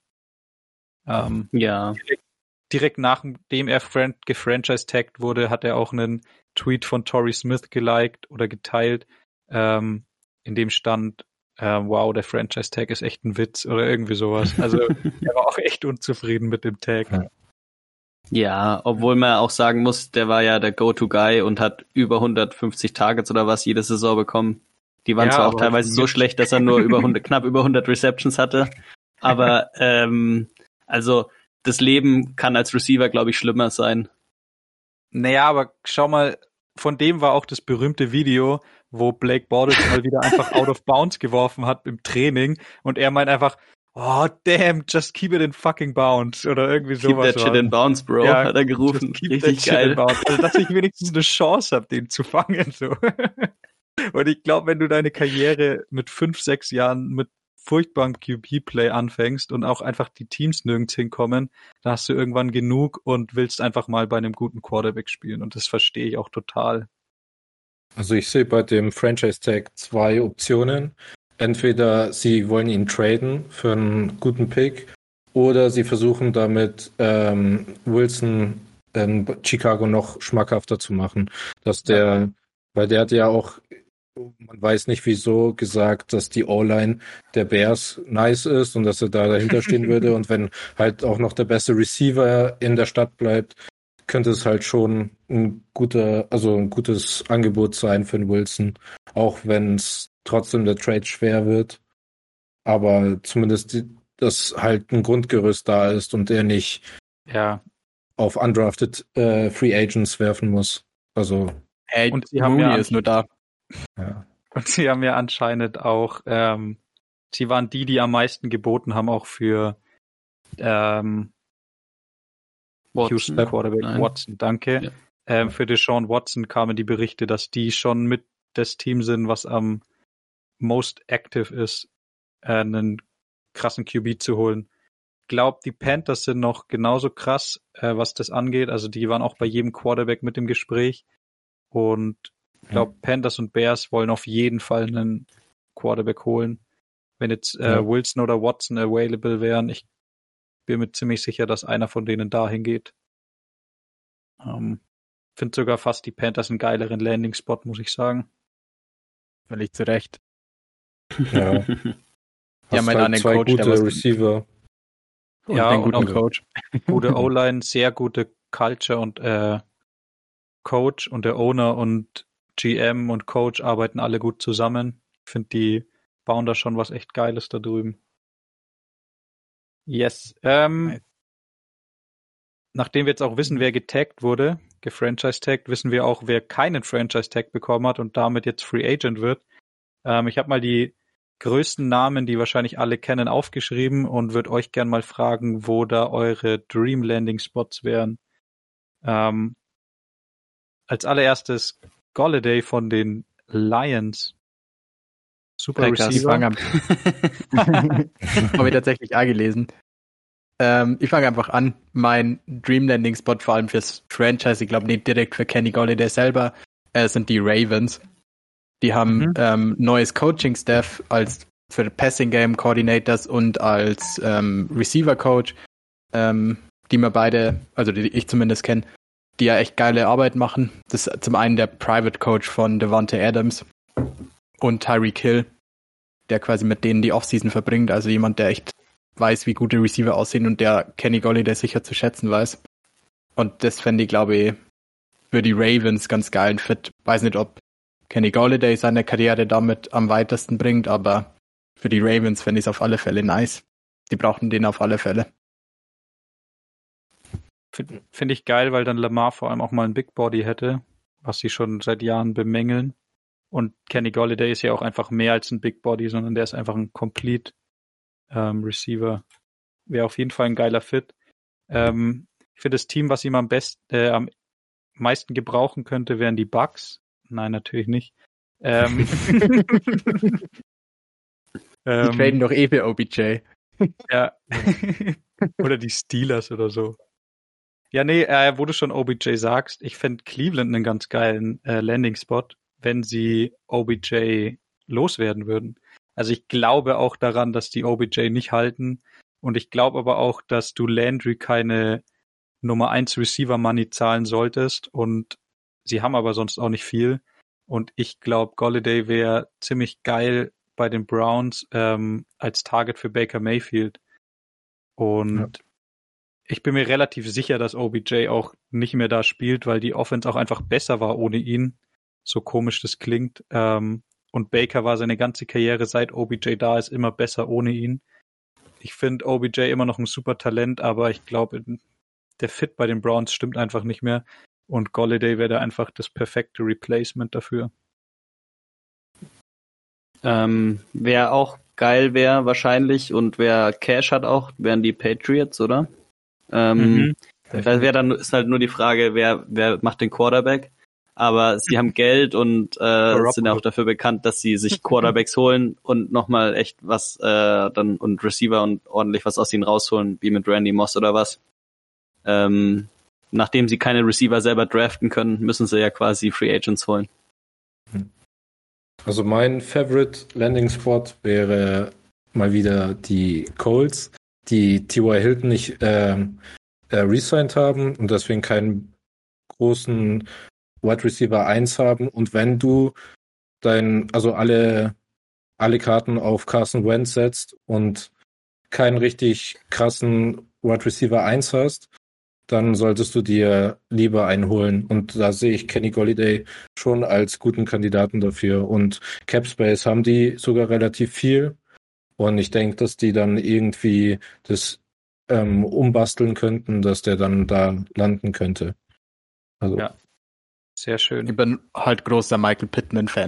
Direkt nachdem er gefranchise-tagged wurde, hat er auch einen Tweet von Torrey Smith geliked oder geteilt, in dem stand, wow, der Franchise-Tag ist echt ein Witz oder irgendwie sowas. Also er war auch echt unzufrieden mit dem Tag. Ja, obwohl man auch sagen muss, der war ja der Go-To-Guy und hat über 150 Targets oder was jede Saison bekommen. Die waren zwar auch teilweise so schlecht, dass er nur knapp über 100 Receptions hatte, aber also das Leben kann als Receiver, glaube ich, schlimmer sein. Naja, aber schau mal, von dem war auch das berühmte Video, wo Blake Bortles mal wieder einfach out of bounds geworfen hat im Training und er meint einfach, oh damn, just keep it in fucking bounds oder irgendwie sowas. Keep that shit in bounds, bro, hat er gerufen. Richtig geil. Also, dass ich wenigstens eine Chance habe, den zu fangen. So. Und ich glaube, wenn du deine Karriere mit 5, 6 Jahren mit furchtbarem QB-Play anfängst und auch einfach die Teams nirgends hinkommen, dann hast du irgendwann genug und willst einfach mal bei einem guten Quarterback spielen. Und das verstehe ich auch total. Also ich sehe bei dem Franchise-Tag 2 Optionen. Entweder sie wollen ihn traden für einen guten Pick oder sie versuchen damit Wilson in Chicago noch schmackhafter zu machen. Weil der hat ja auch, man weiß nicht wieso, gesagt, dass die O-Line der Bears nice ist und dass er da dahinter stehen würde. Und wenn halt auch noch der beste Receiver in der Stadt bleibt, könnte es halt schon ein gutes Angebot sein für den Wilson. Auch wenn es trotzdem der Trade schwer wird. Aber zumindest, dass halt ein Grundgerüst da ist und er nicht auf undrafted Free Agents werfen muss. Also und sie haben ist nur da. Ja. Und sie haben ja anscheinend auch, sie waren die am meisten geboten haben, auch für Houston Quarterback Watson, danke. Ja. Für Deshaun Watson kamen die Berichte, dass die schon mit das Team sind, was am most active ist, einen krassen QB zu holen. Ich glaube, die Panthers sind noch genauso krass, was das angeht. Also die waren auch bei jedem Quarterback mit im Gespräch. Und ich glaube, Panthers und Bears wollen auf jeden Fall einen Quarterback holen. Wenn jetzt Wilson oder Watson available wären, ich bin mir ziemlich sicher, dass einer von denen dahin geht. Finde sogar fast die Panthers einen geileren Landing-Spot, muss ich sagen. Völlig zu Recht. Ja. Die haben einen zwei Coach, gute Receiver. Und einen guten Coach. Gute O-Line, sehr gute Culture und Coach und der Owner und GM und Coach arbeiten alle gut zusammen. Ich finde, die bauen da schon was echt Geiles da drüben. Yes. Nachdem wir jetzt auch wissen, wer getaggt wurde, gefranchise-tagged, wissen wir auch, wer keinen Franchise-Tag bekommen hat und damit jetzt Free Agent wird. Ich habe mal die größten Namen, die wahrscheinlich alle kennen, aufgeschrieben und würde euch gern mal fragen, wo da eure Dream Landing Spots wären. Als allererstes Golladay von den Lions. Super Receiver. Habe ich tatsächlich auch gelesen. Ich fange einfach an. Mein Dream Landing Spot, vor allem fürs Franchise, ich glaube nicht direkt für Kenny Golladay selber, sind die Ravens. Die haben neues Coaching-Staff als für Passing Game Coordinators und als Receiver Coach, die wir beide, also die ich zumindest kenne, die ja echt geile Arbeit machen. Das ist zum einen der Private Coach von Davante Adams und Tyreek Hill, der quasi mit denen die Offseason verbringt. Also jemand, der echt weiß, wie gute Receiver aussehen und der Kenny Golladay sicher zu schätzen weiß. Und das fände ich, glaube ich, für die Ravens ganz geilen Fit. Weiß nicht, ob Kenny Golladay seine Karriere damit am weitesten bringt, aber für die Ravens fände ich es auf alle Fälle nice. Die brauchten den auf alle Fälle. Finde ich geil, weil dann Lamar vor allem auch mal ein Big Body hätte, was sie schon seit Jahren bemängeln. Und Kenny Golladay ist ja auch einfach mehr als ein Big Body, sondern der ist einfach ein Complete Receiver. Wäre auf jeden Fall ein geiler Fit. Für das Team, was ihm am meisten gebrauchen könnte, wären die Bucks. Nein, natürlich nicht. Die traden doch eh für OBJ. Ja. Oder die Steelers oder so. Ja, nee, wo du schon OBJ sagst, ich fände Cleveland einen ganz geilen Landing-Spot, wenn sie OBJ loswerden würden. Also ich glaube auch daran, dass die OBJ nicht halten. Und ich glaube aber auch, dass du Landry keine Nummer 1 Receiver Money zahlen solltest. Und sie haben aber sonst auch nicht viel. Und ich glaube, Golladay wäre ziemlich geil bei den Browns als Target für Baker Mayfield. Und ich bin mir relativ sicher, dass OBJ auch nicht mehr da spielt, weil die Offense auch einfach besser war ohne ihn. So komisch das klingt. Und Baker war seine ganze Karriere, seit OBJ da ist, immer besser ohne ihn. Ich finde OBJ immer noch ein super Talent, aber ich glaube, der Fit bei den Browns stimmt einfach nicht mehr. Und Golladay wäre da einfach das perfekte Replacement dafür. Wer auch geil wäre wahrscheinlich und wer Cash hat auch, wären die Patriots, oder? Da wäre dann ist halt nur die Frage, wer macht den Quarterback? Aber sie haben Geld und sind auch dafür bekannt, dass sie sich Quarterbacks holen und nochmal echt was dann und Receiver und ordentlich was aus ihnen rausholen, wie mit Randy Moss oder was. Nachdem sie keine Receiver selber draften können, müssen sie ja quasi Free Agents holen. Also mein Favorite Landing Spot wäre mal wieder die Colts, die T.Y. Hilton nicht resigned haben und deswegen keinen großen Wide Receiver 1 haben. Und wenn du alle Karten auf Carson Wentz setzt und keinen richtig krassen Wide Receiver 1 hast, dann solltest du dir lieber einen holen. Und da sehe ich Kenny Golladay schon als guten Kandidaten dafür. Und Capspace haben die sogar relativ viel. Und ich denke, dass die dann irgendwie das umbasteln könnten, dass der dann da landen könnte. Also. Ja, sehr schön. Ich bin halt großer Michael Pittman-Fan.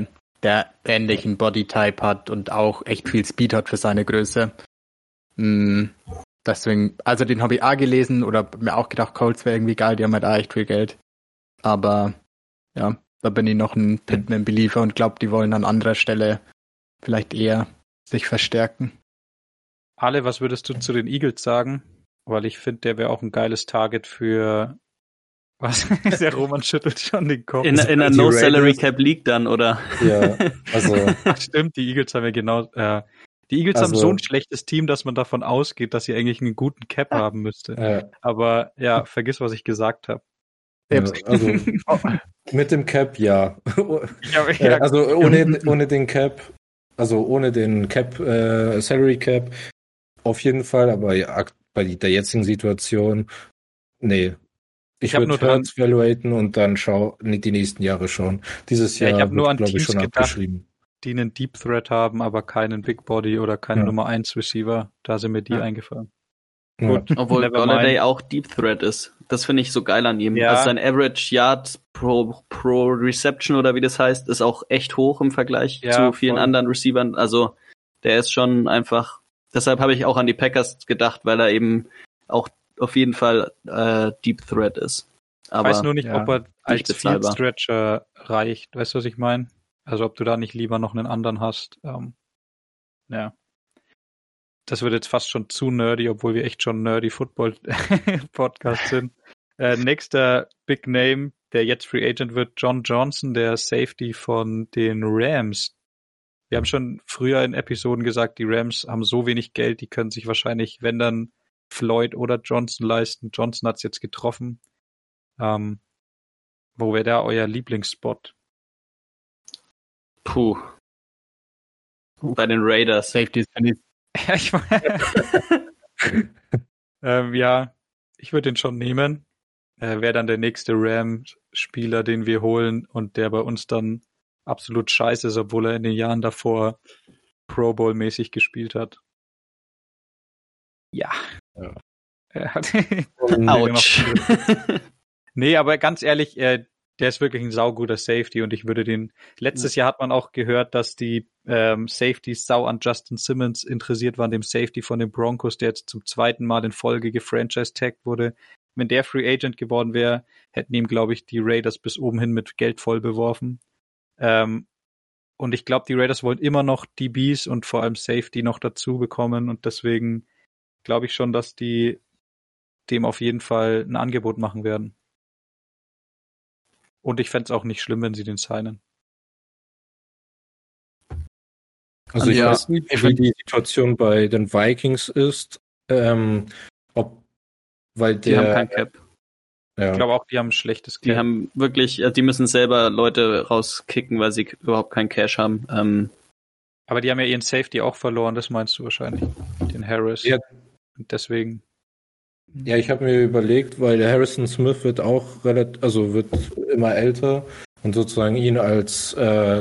der ähnlichen Bodytype hat und auch echt viel Speed hat für seine Größe. Deswegen, also den habe ich auch gelesen oder mir auch gedacht, Colts wäre irgendwie geil, die haben halt auch echt viel Geld. Aber ja, da bin ich noch ein Pittman-Believer und glaube, die wollen an anderer Stelle vielleicht eher sich verstärken. Ale, was würdest du zu den Eagles sagen? Weil ich finde, der wäre auch ein geiles Target für was? Der Roman schüttelt schon den Kopf. In einer No-Salary-Cap-League dann, oder? Ja, also Ach, stimmt, die Eagles haben ja genau, die Eagles haben so ein schlechtes Team, dass man davon ausgeht, dass sie eigentlich einen guten Cap haben müsste. Aber ja, vergiss, was ich gesagt habe. Also mit dem Cap, ja. Ja, also ohne den Cap, also ohne den Cap, Salary Cap, auf jeden Fall, aber ja, bei der jetzigen Situation, nee. Ich würde Hurts valuaten und dann die nächsten Jahre schauen. Dieses Jahr ich habe nur an glaube ich, Teams schon gedacht, abgeschrieben. die einen Deep Threat haben, aber keinen Big Body oder keinen Nummer 1 Receiver. Da sind mir die eingefallen. Ja. Gut, obwohl Golladay auch Deep Threat ist. Das finde ich so geil an ihm. Ja. Also sein Average Yard pro Reception oder wie das heißt, ist auch echt hoch im Vergleich zu vielen anderen Receivern. Also der ist schon einfach, deshalb habe ich auch an die Packers gedacht, weil er eben auch auf jeden Fall Deep Threat ist. Aber ich weiß nur nicht, ob er als Field Stretcher reicht. Weißt du, was ich meine? Also ob du da nicht lieber noch einen anderen hast. Ja. Das wird jetzt fast schon zu nerdy, obwohl wir echt schon nerdy Football-Podcast sind. Nächster Big Name, der jetzt Free Agent wird, John Johnson, der Safety von den Rams. Wir haben schon früher in Episoden gesagt, die Rams haben so wenig Geld, die können sich wahrscheinlich, wenn dann, Floyd oder Johnson leisten. Johnson hat es jetzt getroffen. Wo wäre da euer Lieblingsspot? Puh. Bei den Raiders. Safety finde ich. Ja, ich würde den schon nehmen. Wäre dann der nächste Rams-Spieler, den wir holen und der bei uns dann absolut scheiße ist, obwohl er in den Jahren davor Pro Bowl-mäßig gespielt hat. Ja. Er hat Autsch. Nee, aber ganz ehrlich, der ist wirklich ein sauguter Safety und ich würde den, letztes Jahr hat man auch gehört, dass die Safeties sau an Justin Simmons interessiert waren, dem Safety von den Broncos, der jetzt zum zweiten Mal in Folge gefranchise-tagged wurde. Wenn der Free Agent geworden wäre, hätten ihm, glaube ich, die Raiders bis oben hin mit Geld voll beworfen. Und ich glaube, die Raiders wollen immer noch DBs und vor allem Safety noch dazu bekommen und deswegen glaube ich schon, dass die dem auf jeden Fall ein Angebot machen werden. Und ich fände es auch nicht schlimm, wenn sie den signen. Also ich weiß nicht, wie die Situation bei den Vikings ist, weil die haben kein Cap. Ja. Ich glaube auch, die haben ein schlechtes Cap. Die haben wirklich, die müssen selber Leute rauskicken, weil sie überhaupt keinen Cash haben. Aber die haben ja ihren Safety auch verloren, das meinst du wahrscheinlich. Den Harris. Ja. Und deswegen. Ja, ich habe mir überlegt, weil der Harrison Smith wird auch wird immer älter und sozusagen ihn als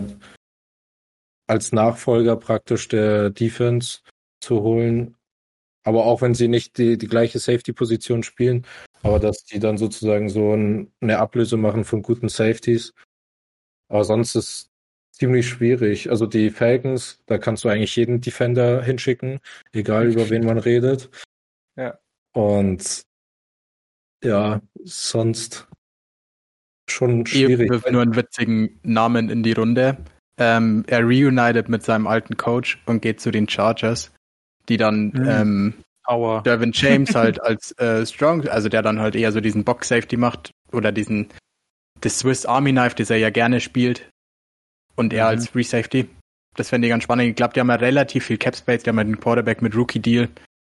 Nachfolger praktisch der Defense zu holen. Aber auch wenn sie nicht die gleiche Safety-Position spielen, aber dass die dann sozusagen so eine Ablöse machen von guten Safeties. Aber sonst ist es ziemlich schwierig. Also die Falcons, da kannst du eigentlich jeden Defender hinschicken, egal über wen man redet. Ja. Und ja, sonst schon schwierig. Ich wirf nur einen witzigen Namen in die Runde. Er reunited mit seinem alten Coach und geht zu den Chargers, die dann Derwin James halt als Strong, also der dann halt eher so diesen Box-Safety macht oder das Swiss Army Knife, das er ja gerne spielt und er als Free Safety. Das fände ich ganz spannend. Ich glaube, die haben ja relativ viel Cap Space, die haben ja den Quarterback mit Rookie Deal.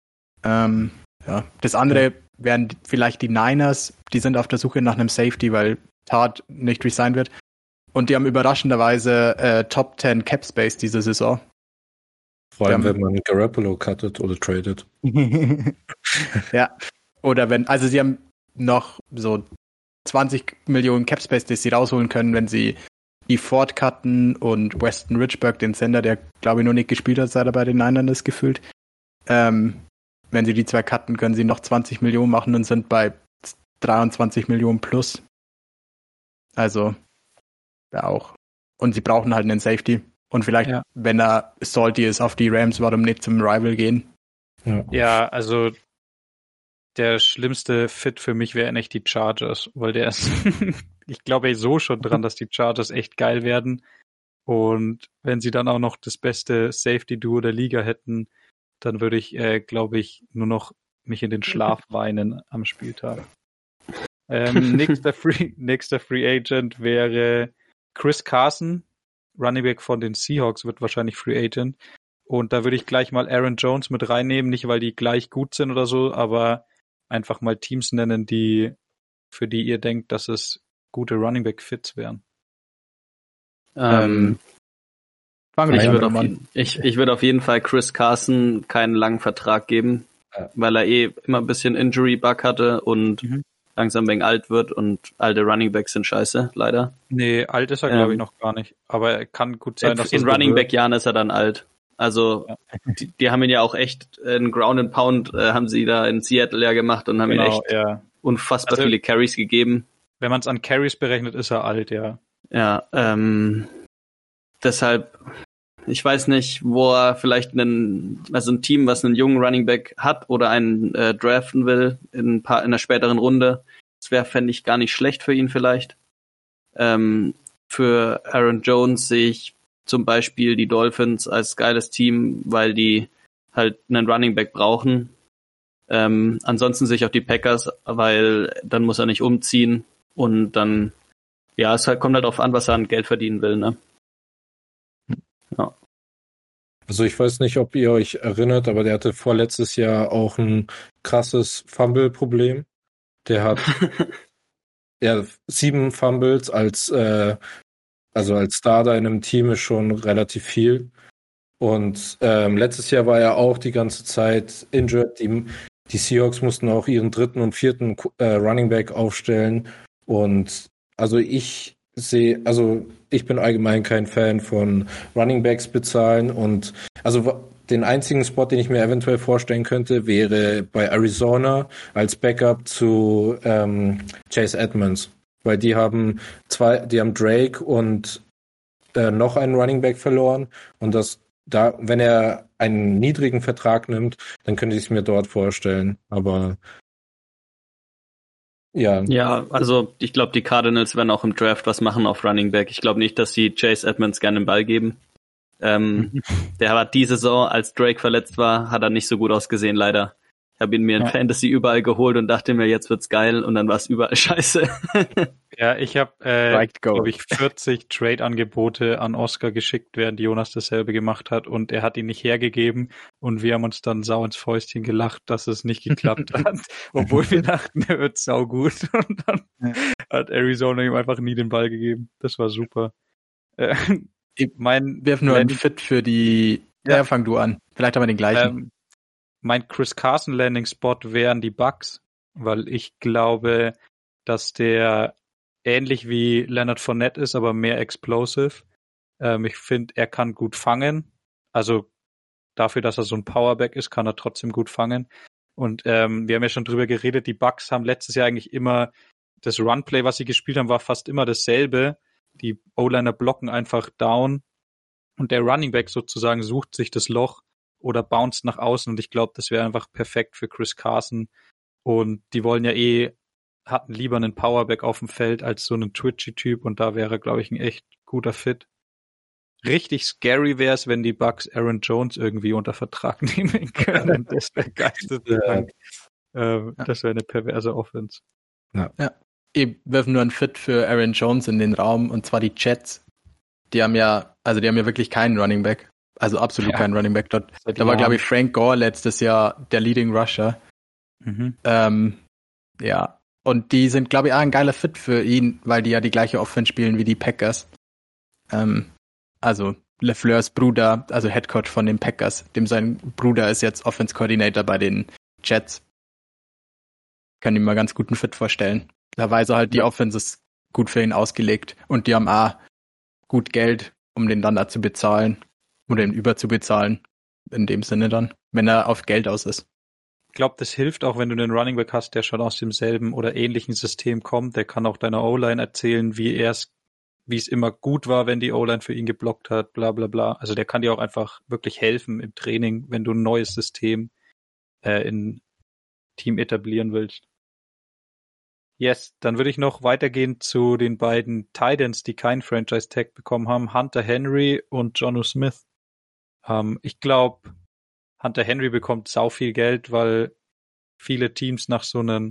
Das andere wären vielleicht die Niners, die sind auf der Suche nach einem Safety, weil Tart nicht resigned wird. Und die haben überraschenderweise Top 10 Cap Space diese Saison. Vor allem, wenn man Garoppolo cuttet oder tradet. Ja. Oder also sie haben noch so 20 Millionen Cap Space, die sie rausholen können, wenn sie die Ford cutten und Weston Richburg, den Sender, der glaube ich noch nicht gespielt hat, seit er bei den Niners ist gefühlt. Wenn sie die zwei cutten, können sie noch 20 Millionen machen und sind bei 23 Millionen plus. Also, ja auch Und sie brauchen halt einen Safety. Und vielleicht, wenn er salty ist auf die Rams, warum nicht zum Rival gehen? Ja, also der schlimmste Fit für mich wären echt die Chargers, weil der ist, ich glaube so schon dran, dass die Chargers echt geil werden. Und wenn sie dann auch noch das beste Safety-Duo der Liga hätten, dann würde ich, glaube ich, nur noch mich in den Schlaf weinen am Spieltag. Nächster Free Agent wäre Chris Carson, Running Back von den Seahawks, wird wahrscheinlich Free Agent. Und da würde ich gleich mal Aaron Jones mit reinnehmen, nicht weil die gleich gut sind oder so, aber einfach mal Teams nennen, für die ihr denkt, dass es gute Running Back Fits wären. Ich würde auf jeden Fall Chris Carson keinen langen Vertrag geben, weil er immer ein bisschen Injury-Bug hatte und langsam wegen alt wird und alte Running Backs sind scheiße, leider. Nee, alt ist er glaube ich noch gar nicht, aber er kann gut sein, dass in Running Back Jahren ist er dann alt. Also die haben ihn ja auch echt in Ground and Pound haben sie da in Seattle ja gemacht und haben ihn echt unfassbar viele Carries gegeben. Wenn man es an Carries berechnet, ist er alt, ja. Ja, deshalb, ich weiß nicht, wo er vielleicht ein Team, was einen jungen Running Back hat oder einen draften will in einer späteren Runde. Das fände ich gar nicht schlecht für ihn vielleicht. Für Aaron Jones sehe ich zum Beispiel die Dolphins als geiles Team, weil die halt einen Running Back brauchen. Ansonsten sehe ich auch die Packers, weil dann muss er nicht umziehen und dann, kommt halt darauf an, was er an Geld verdienen will, ne? Ja. Also ich weiß nicht, ob ihr euch erinnert, aber der hatte vorletztes Jahr auch ein krasses Fumble-Problem. Der hat 7 Fumbles als Starter in einem Team ist schon relativ viel. Und letztes Jahr war er auch die ganze Zeit injured. Die Seahawks mussten auch ihren 3. und 4. Running Back aufstellen. Und ich bin allgemein kein Fan von Running Backs bezahlen. Und den einzigen Spot, den ich mir eventuell vorstellen könnte, wäre bei Arizona als Backup zu Chase Edmonds. Weil die haben Drake und noch einen Running Back verloren und wenn er einen niedrigen Vertrag nimmt, dann könnte ich es mir dort vorstellen. Aber ja. Ja, also ich glaube, die Cardinals werden auch im Draft was machen auf Running Back. Ich glaube nicht, dass sie Chase Edmonds gerne den Ball geben. Der hat die Saison, als Drake verletzt war, hat er nicht so gut ausgesehen, leider. Ich habe ihn mir in Fantasy überall geholt und dachte mir, jetzt wird's geil und dann war es überall scheiße. Ja, ich habe, glaube ich, 40 Trade-Angebote an Oscar geschickt, während Jonas dasselbe gemacht hat und er hat ihn nicht hergegeben und wir haben uns dann sau ins Fäustchen gelacht, dass es nicht geklappt hat, obwohl wir dachten, er wird saugut und dann hat Arizona ihm einfach nie den Ball gegeben. Das war super. Wirf nur ein Fit für die... Ja, fang du an. Vielleicht haben wir den gleichen. Mein Chris Carson Landing Spot wären die Bucks, weil ich glaube, dass der ähnlich wie Leonard Fournette ist, aber mehr explosive. Ich finde, er kann gut fangen. Also dafür, dass er so ein Powerback ist, kann er trotzdem gut fangen. Und wir haben ja schon drüber geredet, die Bucks haben letztes Jahr eigentlich immer das Runplay, was sie gespielt haben, war fast immer dasselbe. Die O-Liner blocken einfach down und der Running Back sozusagen sucht sich das Loch oder bounced nach außen und ich glaube, das wäre einfach perfekt für Chris Carson und die wollen ja hatten lieber einen Powerback auf dem Feld als so einen Twitchy-Typ und da wäre, glaube ich, ein echt guter Fit. Richtig scary wäre es, wenn die Bucks Aaron Jones irgendwie unter Vertrag nehmen können. Das wäre geisteskrank. Das wäre eine perverse Offense. Ja. Ich werfe nur ein Fit für Aaron Jones in den Raum und zwar die Jets. Die haben ja wirklich keinen Running Back. Also absolut keinen Running Back dort. Da war, glaube ich, Frank Gore letztes Jahr der Leading Rusher. Und die sind, glaube ich, auch ein geiler Fit für ihn, weil die ja die gleiche Offense spielen wie die Packers. Also LeFleurs Bruder, also Headcoach von den Packers, sein Bruder ist jetzt Offense Coordinator bei den Jets. Kann ihm mal ganz guten Fit vorstellen. Da weiß er halt, die Offense ist gut für ihn ausgelegt und die haben gut Geld, um den dann da zu bezahlen oder ihn überzubezahlen. In dem Sinne dann, wenn er auf Geld aus ist. Ich glaube, das hilft auch, wenn du einen Running Back hast, der schon aus demselben oder ähnlichen System kommt. Der kann auch deiner O-Line erzählen, wie er es wie es immer gut war, wenn die O-Line für ihn geblockt hat, bla bla bla. Also der kann dir auch einfach wirklich helfen im Training, wenn du ein neues System in Team etablieren willst. Yes, dann würde ich noch weitergehen zu den beiden Titans, die keinen Franchise-Tag bekommen haben, Hunter Henry und Jonnu Smith. Ich glaube, Hunter Henry bekommt sau viel Geld, weil viele Teams nach so einem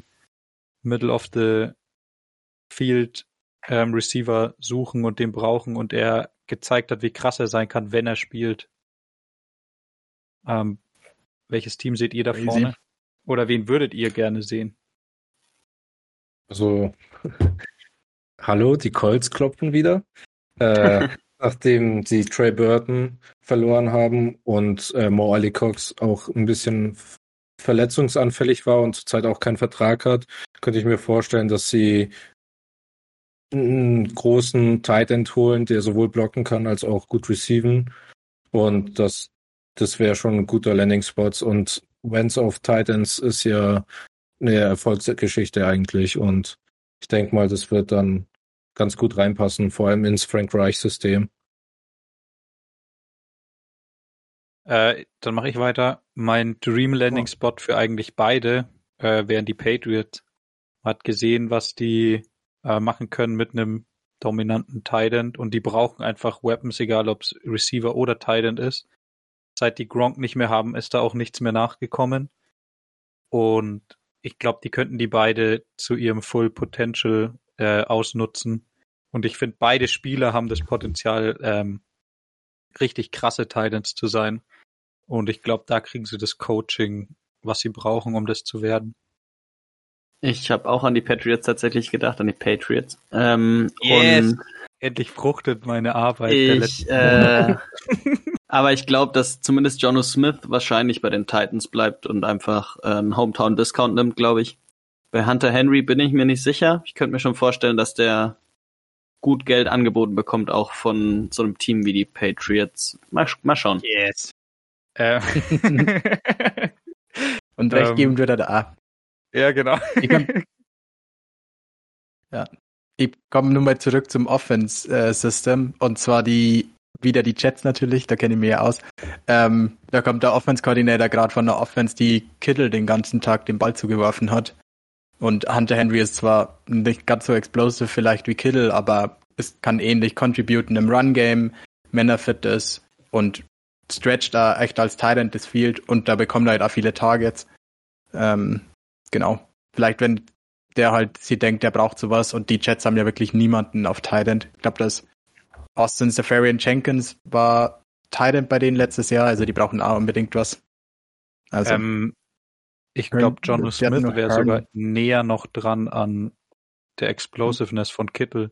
Middle-of-the-Field Receiver suchen und den brauchen und er gezeigt hat, wie krass er sein kann, wenn er spielt. Welches Team seht ihr da vorne? Oder wen würdet ihr gerne sehen? Also, hallo, die Colts klopfen wieder. Nachdem sie Trey Burton verloren haben und Mo Alie-Cox auch ein bisschen verletzungsanfällig war und zurzeit auch keinen Vertrag hat, könnte ich mir vorstellen, dass sie einen großen Tight End holen, der sowohl blocken kann als auch gut receiven. Und das wäre schon ein guter Landing-Spot. Und Wentz auf Tight Ends ist ja eine Erfolgsgeschichte eigentlich. Und ich denke mal, das wird dann ganz gut reinpassen, vor allem ins Frank Reich-System. Dann mache ich weiter. Mein Dream Landing Spot für eigentlich beide wären die Patriots. Man hat gesehen, was die machen können mit einem dominanten Tight End und die brauchen einfach Weapons, egal ob es Receiver oder Tight End ist. Seit die Gronk nicht mehr haben, ist da auch nichts mehr nachgekommen. Und ich glaube, die könnten die beide zu ihrem Full Potential ausnutzen. Und ich finde, beide Spieler haben das Potenzial, richtig krasse Titans zu sein. Und ich glaube, da kriegen sie das Coaching, was sie brauchen, um das zu werden. Ich habe auch an die Patriots tatsächlich gedacht, an die Patriots. Yes. Und endlich fruchtet meine Arbeit der letzten Monate. Aber ich glaube, dass zumindest Jonnu Smith wahrscheinlich bei den Titans bleibt und einfach einen Hometown-Discount nimmt, glaube ich. Bei Hunter Henry bin ich mir nicht sicher. Ich könnte mir schon vorstellen, dass der gut Geld angeboten bekommt, auch von so einem Team wie die Patriots. Mal schauen. Yes. Und recht geben wir da. Ja, genau. Ich komme nur mal zurück zum Offense-System. Und zwar wieder die Jets natürlich, da kenne ich mich ja aus. Da kommt der Offense-Coordinator gerade von der Offense, die Kittle den ganzen Tag den Ball zugeworfen hat. Und Hunter Henry ist zwar nicht ganz so explosive vielleicht wie Kittle, aber es kann ähnlich contributen im Run-Game, wenn er fit ist und stretcht da echt als Tight End das Field und da bekommt er halt auch viele Targets. Genau. Vielleicht, wenn der halt sie denkt, der braucht sowas und die Jets haben ja wirklich niemanden auf Tight End. Ich glaube, dass Austin Seferian-Jenkins war Tight End bei denen letztes Jahr, also die brauchen auch unbedingt was. Also ich glaube, Jonnu Smith wäre sogar näher noch dran an der Explosiveness von Kittle.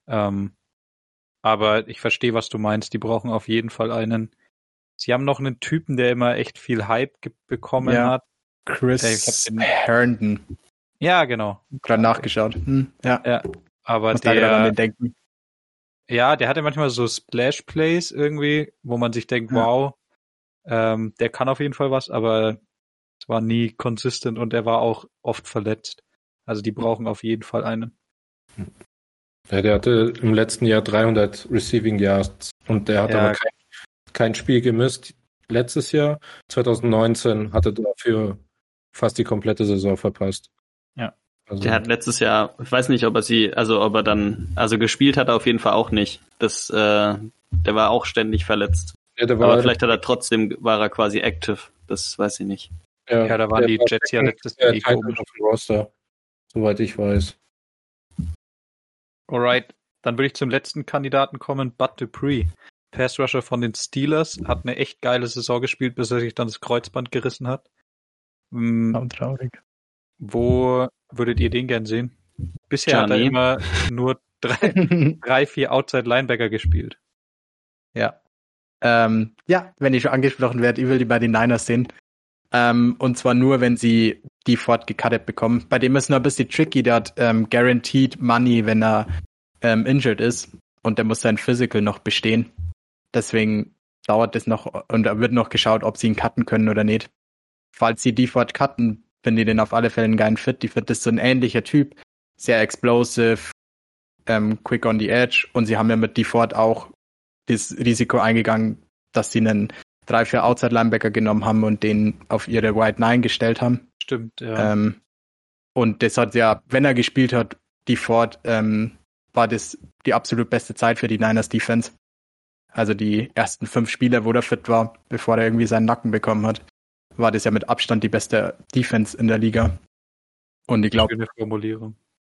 Aber ich verstehe, was du meinst. Die brauchen auf jeden Fall einen. Sie haben noch einen Typen, der immer echt viel Hype bekommen hat. Chris Herndon. Ja, genau. Gerade nachgeschaut. Ja, aber muss da gerade an den denken. Ja, der hatte manchmal so Splash-Plays irgendwie, wo man sich denkt, wow, der kann auf jeden Fall was, aber es war nie consistent und er war auch oft verletzt. Also die brauchen auf jeden Fall einen. Ja, der hatte im letzten Jahr 300 Receiving Yards und der hat aber kein Spiel gemisst. Letztes Jahr, 2019, hatte dafür fast die komplette Saison verpasst. Ja. Also, der hat letztes Jahr, ich weiß nicht, ob er dann gespielt hat er auf jeden Fall auch nicht. Der war auch ständig verletzt. Ja, aber vielleicht war er quasi active. Das weiß ich nicht. Ja, da waren die Jets ja letztes Jahr komisch. Auf dem Roster, soweit ich weiß. Alright, dann würde ich zum letzten Kandidaten kommen, Bud Dupree. Pass Rusher von den Steelers, hat eine echt geile Saison gespielt, bis er sich dann das Kreuzband gerissen hat. Traurig. Wo würdet ihr den gern sehen? Bisher hat er immer nur 3-4 Outside Linebacker gespielt. Ja. Wenn ich schon angesprochen werde, ich will die bei den Niners sehen. Und zwar nur, wenn sie die Ford gecuttet bekommen. Bei dem ist noch ein bisschen tricky, der hat guaranteed money, wenn er injured ist und der muss sein Physical noch bestehen. Deswegen dauert das noch und da wird noch geschaut, ob sie ihn cutten können oder nicht. Falls sie die Ford cutten, finde ich den auf alle Fälle einen geilen Fit. Die Fit ist so ein ähnlicher Typ, sehr explosive, quick on the edge und sie haben ja mit DeFord auch das Risiko eingegangen, dass sie einen 3-4 Outside-Linebacker genommen haben und den auf ihre Wide 9 gestellt haben. Stimmt, ja. Und das hat ja, wenn er gespielt hat, DeFord, war das die absolut beste Zeit für die Niners Defense. Also die ersten 5 Spiele, wo er fit war, bevor er irgendwie seinen Nacken bekommen hat, war das ja mit Abstand die beste Defense in der Liga. Und ich glaube, Schöne Formulierung.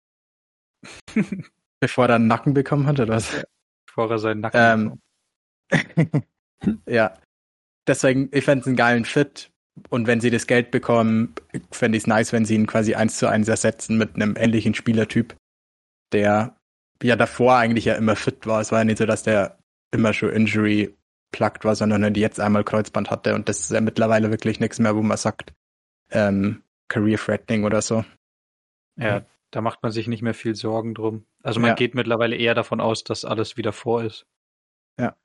bevor er einen Nacken bekommen hat, oder was? Bevor er seinen Nacken bekommt. Ja. Deswegen, ich fände es einen geilen Fit. Und wenn sie das Geld bekommen, fände ich es nice, wenn sie ihn quasi 1:1 ersetzen mit einem ähnlichen Spielertyp, der ja davor eigentlich ja immer fit war. Es war ja nicht so, dass der immer schon Injury-plugged war, sondern er jetzt einmal Kreuzband hatte. Und das ist ja mittlerweile wirklich nichts mehr, wo man sagt, Career-Threatening oder so. Ja, da macht man sich nicht mehr viel Sorgen drum. Also man geht mittlerweile eher davon aus, dass alles wieder vor ist. Ja.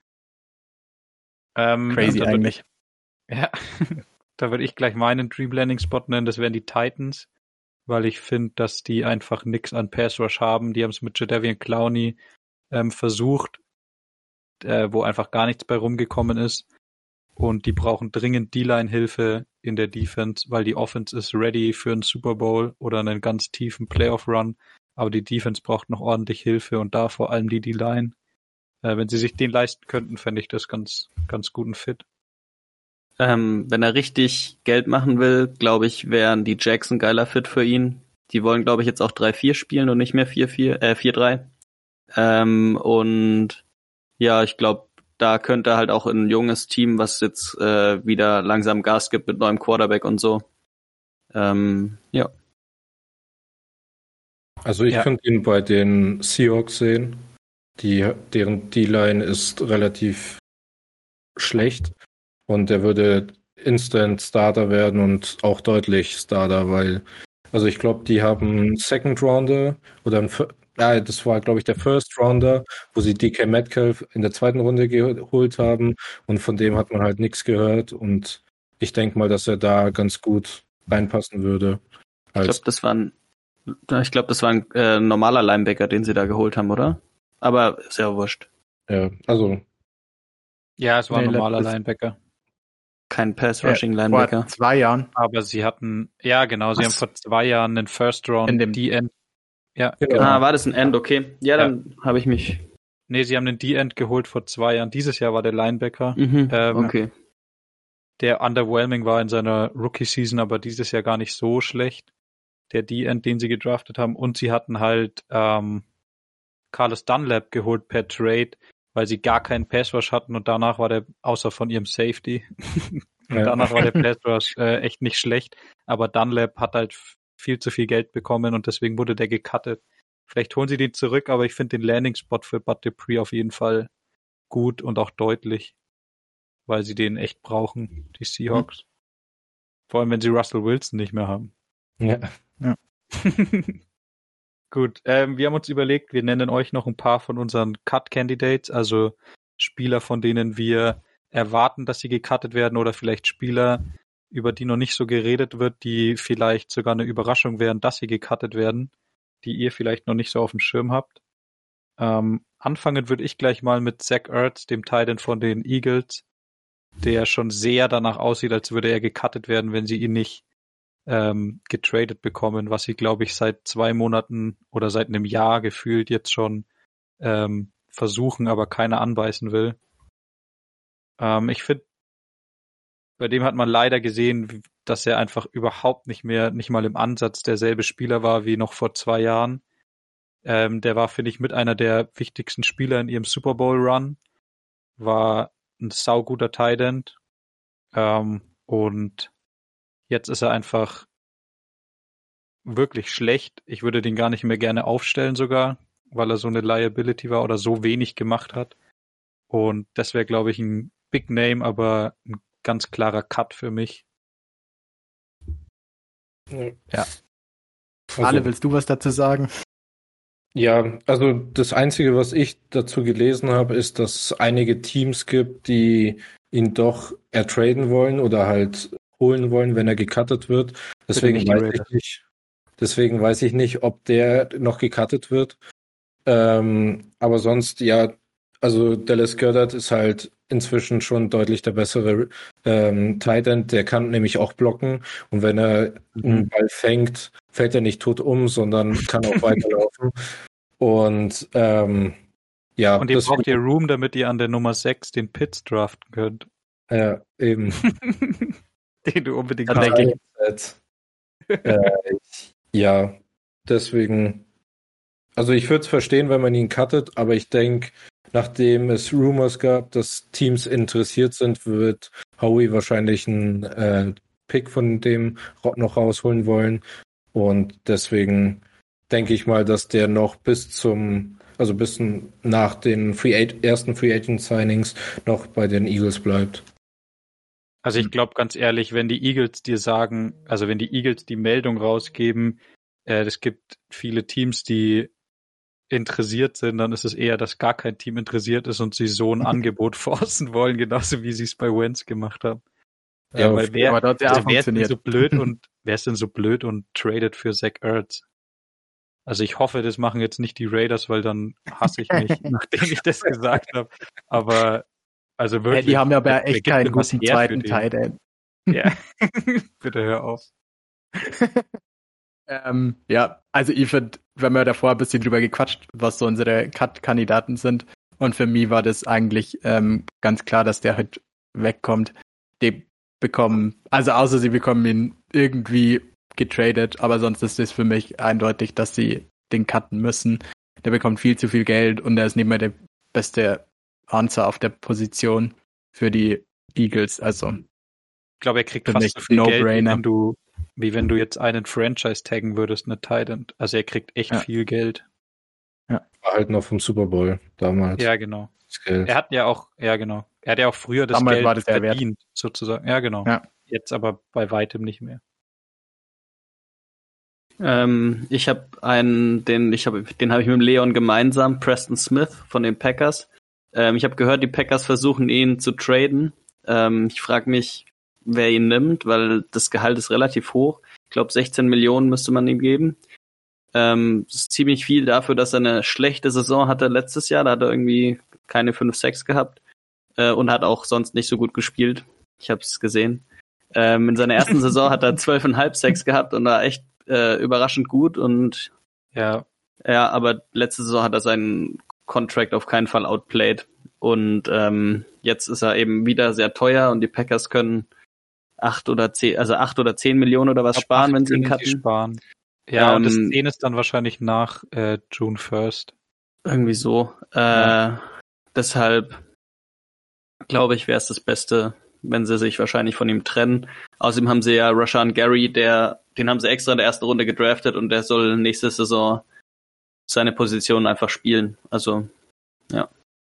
Crazy eigentlich. Ja, da würde ich gleich meinen Dream Landing Spot nennen, das wären die Titans, weil ich finde, dass die einfach nix an Pass Rush haben. Die haben es mit Jadeveon Clowney versucht, wo einfach gar nichts bei rumgekommen ist. Und die brauchen dringend D-Line-Hilfe in der Defense, weil die Offense ist ready für einen Super Bowl oder einen ganz tiefen Playoff-Run. Aber die Defense braucht noch ordentlich Hilfe und da vor allem die D-Line. Wenn sie sich den leisten könnten, fände ich das ganz, ganz guten Fit. Wenn er richtig Geld machen will, glaube ich, wären die Jacks ein geiler Fit für ihn. Die wollen, glaube ich, jetzt auch 3-4 spielen und nicht mehr 4-3. Und ja, ich glaube, da könnte halt auch ein junges Team, was jetzt wieder langsam Gas gibt mit neuem Quarterback und so. Ja. Also ich könnte ihn bei den Seahawks sehen. Deren D-Line ist relativ schlecht und der würde Instant Starter werden und auch deutlich Starter, weil, also ich glaube, die haben einen Second Rounder oder das war, glaube ich, der First Rounder, wo sie DK Metcalf in der 2. Runde geholt haben und von dem hat man halt nichts gehört und ich denke mal, dass er da ganz gut reinpassen würde. Ich glaube, das war ein normaler Linebacker, den sie da geholt haben, oder? Aber ist ja wurscht. Ja, also. Ja, es war ein normaler Linebacker. Kein Pass-Rushing-Linebacker. Vor 2 Jahren. Aber sie hatten, ja genau, sie haben vor 2 Jahren einen First-Round D-End. Ja, genau. War das ein End, okay. Ja, dann habe ich mich... Nee, sie haben einen D-End geholt vor 2 Jahren. Dieses Jahr war der Linebacker. Okay. Der underwhelming war in seiner Rookie-Season, aber dieses Jahr gar nicht so schlecht. Der D-End, den sie gedraftet haben. Und sie hatten halt Carlos Dunlap geholt per Trade, weil sie gar keinen Pass-Rush hatten und danach war der, außer von ihrem Safety, danach war der Pass-Rush echt nicht schlecht. Aber Dunlap hat halt viel zu viel Geld bekommen und deswegen wurde der gecuttet. Vielleicht holen sie den zurück, aber ich finde den Landing-Spot für Bud Dupree auf jeden Fall gut und auch deutlich, weil sie den echt brauchen, die Seahawks. Vor allem, wenn sie Russell Wilson nicht mehr haben. Ja. Gut, wir haben uns überlegt, wir nennen euch noch ein paar von unseren Cut-Candidates, also Spieler, von denen wir erwarten, dass sie gecuttet werden oder vielleicht Spieler, über die noch nicht so geredet wird, die vielleicht sogar eine Überraschung wären, dass sie gecuttet werden, die ihr vielleicht noch nicht so auf dem Schirm habt. Anfangen würde ich gleich mal mit Zach Ertz, dem Tight End von den Eagles, der schon sehr danach aussieht, als würde er gecuttet werden, wenn sie ihn nicht getradet bekommen, was sie, glaube ich, seit 2 Monaten oder seit einem Jahr gefühlt jetzt schon versuchen, aber keiner anbeißen will. Ich finde, bei dem hat man leider gesehen, dass er einfach überhaupt nicht mal im Ansatz derselbe Spieler war wie noch vor 2 Jahren. Der war, finde ich, mit einer der wichtigsten Spieler in ihrem Super Bowl Run, war ein sauguter Tight End und jetzt ist er einfach wirklich schlecht. Ich würde den gar nicht mehr gerne aufstellen sogar, weil er so eine Liability war oder so wenig gemacht hat. Und das wäre, glaube ich, ein Big Name, aber ein ganz klarer Cut für mich. Ja. Also, willst du was dazu sagen? Ja, also das Einzige, was ich dazu gelesen habe, ist, dass es einige Teams gibt, die ihn doch ertraden wollen oder halt holen wollen, wenn er gecuttet wird. Deswegen weiß ich nicht, ob der noch gecuttet wird. Aber sonst, ja, also Dallas Goedert ist halt inzwischen schon deutlich der bessere Tight End. Der kann nämlich auch blocken. Und wenn er einen Ball fängt, fällt er nicht tot um, sondern kann auch weiterlaufen. Und ja. Und ihr braucht ihr Room, damit ihr an der Nummer 6 den Pitts draften könnt. Ja, eben. Den du unbedingt hast. Ja, deswegen. Also ich würde es verstehen, wenn man ihn cuttet, aber ich denke, nachdem es Rumors gab, dass Teams interessiert sind, wird Howie wahrscheinlich einen Pick von dem noch rausholen wollen. Und deswegen denke ich mal, dass der noch bis nach den ersten Free Agent Signings noch bei den Eagles bleibt. Also ich glaube ganz ehrlich, wenn die Eagles dir sagen, also wenn die Eagles die Meldung rausgeben, es gibt viele Teams, die interessiert sind, dann ist es eher, dass gar kein Team interessiert ist und sie so ein Angebot forcen wollen, genauso wie sie es bei Wentz gemacht haben. Ja, weil wer ist denn so blöd und tradet für Zach Ertz? Also ich hoffe, das machen jetzt nicht die Raiders, weil dann hasse ich mich, nachdem ich das gesagt habe. Aber also wirklich. Die haben ja aber echt keinen guten zweiten Tight End. Ja, bitte hör auf. Ja, also ich finde, wir haben ja davor ein bisschen drüber gequatscht, was so unsere Cut-Kandidaten sind. Und für mich war das eigentlich ganz klar, dass der halt wegkommt. Die bekommen, also außer sie bekommen ihn irgendwie getradet, aber sonst ist es für mich eindeutig, dass sie den cutten müssen. Der bekommt viel zu viel Geld und er ist nicht mehr der beste Answer auf der Position für die Eagles. Also ich glaube, er kriegt fast so viel Geld, wie wenn du jetzt einen Franchise taggen würdest, eine Tight End. Also er kriegt echt viel Geld. Ja. War halt noch vom Super Bowl damals. Ja, genau. Er hat ja auch früher das damals Geld das verdient, sozusagen. Ja, genau. Ja. Jetzt aber bei weitem nicht mehr. Ich habe den habe ich mit dem Leon gemeinsam, Preston Smith von den Packers. Ich habe gehört, die Packers versuchen ihn zu traden. Ich frage mich, wer ihn nimmt, weil das Gehalt ist relativ hoch. Ich glaube, 16 Millionen müsste man ihm geben. Das ist ziemlich viel dafür, dass er eine schlechte Saison hatte letztes Jahr. Da hat er irgendwie keine 5 Sacks gehabt und hat auch sonst nicht so gut gespielt. Ich habe es gesehen. In seiner ersten Saison hat er 12,5 Sacks gehabt und war echt überraschend gut. Und ja, aber letzte Saison hat er seinen Contract auf keinen Fall outplayed. Und jetzt ist er eben wieder sehr teuer und die Packers können 8 oder 10 Millionen oder was sparen, wenn sie ihn cutten. Ja, und das 10 ist dann wahrscheinlich nach June 1st. Irgendwie so. Deshalb glaube ich, wäre es das Beste, wenn sie sich wahrscheinlich von ihm trennen. Außerdem haben sie ja Rashan Gary, den haben sie extra in der ersten Runde gedraftet und der soll nächste Saison seine Position einfach spielen. Also, ja.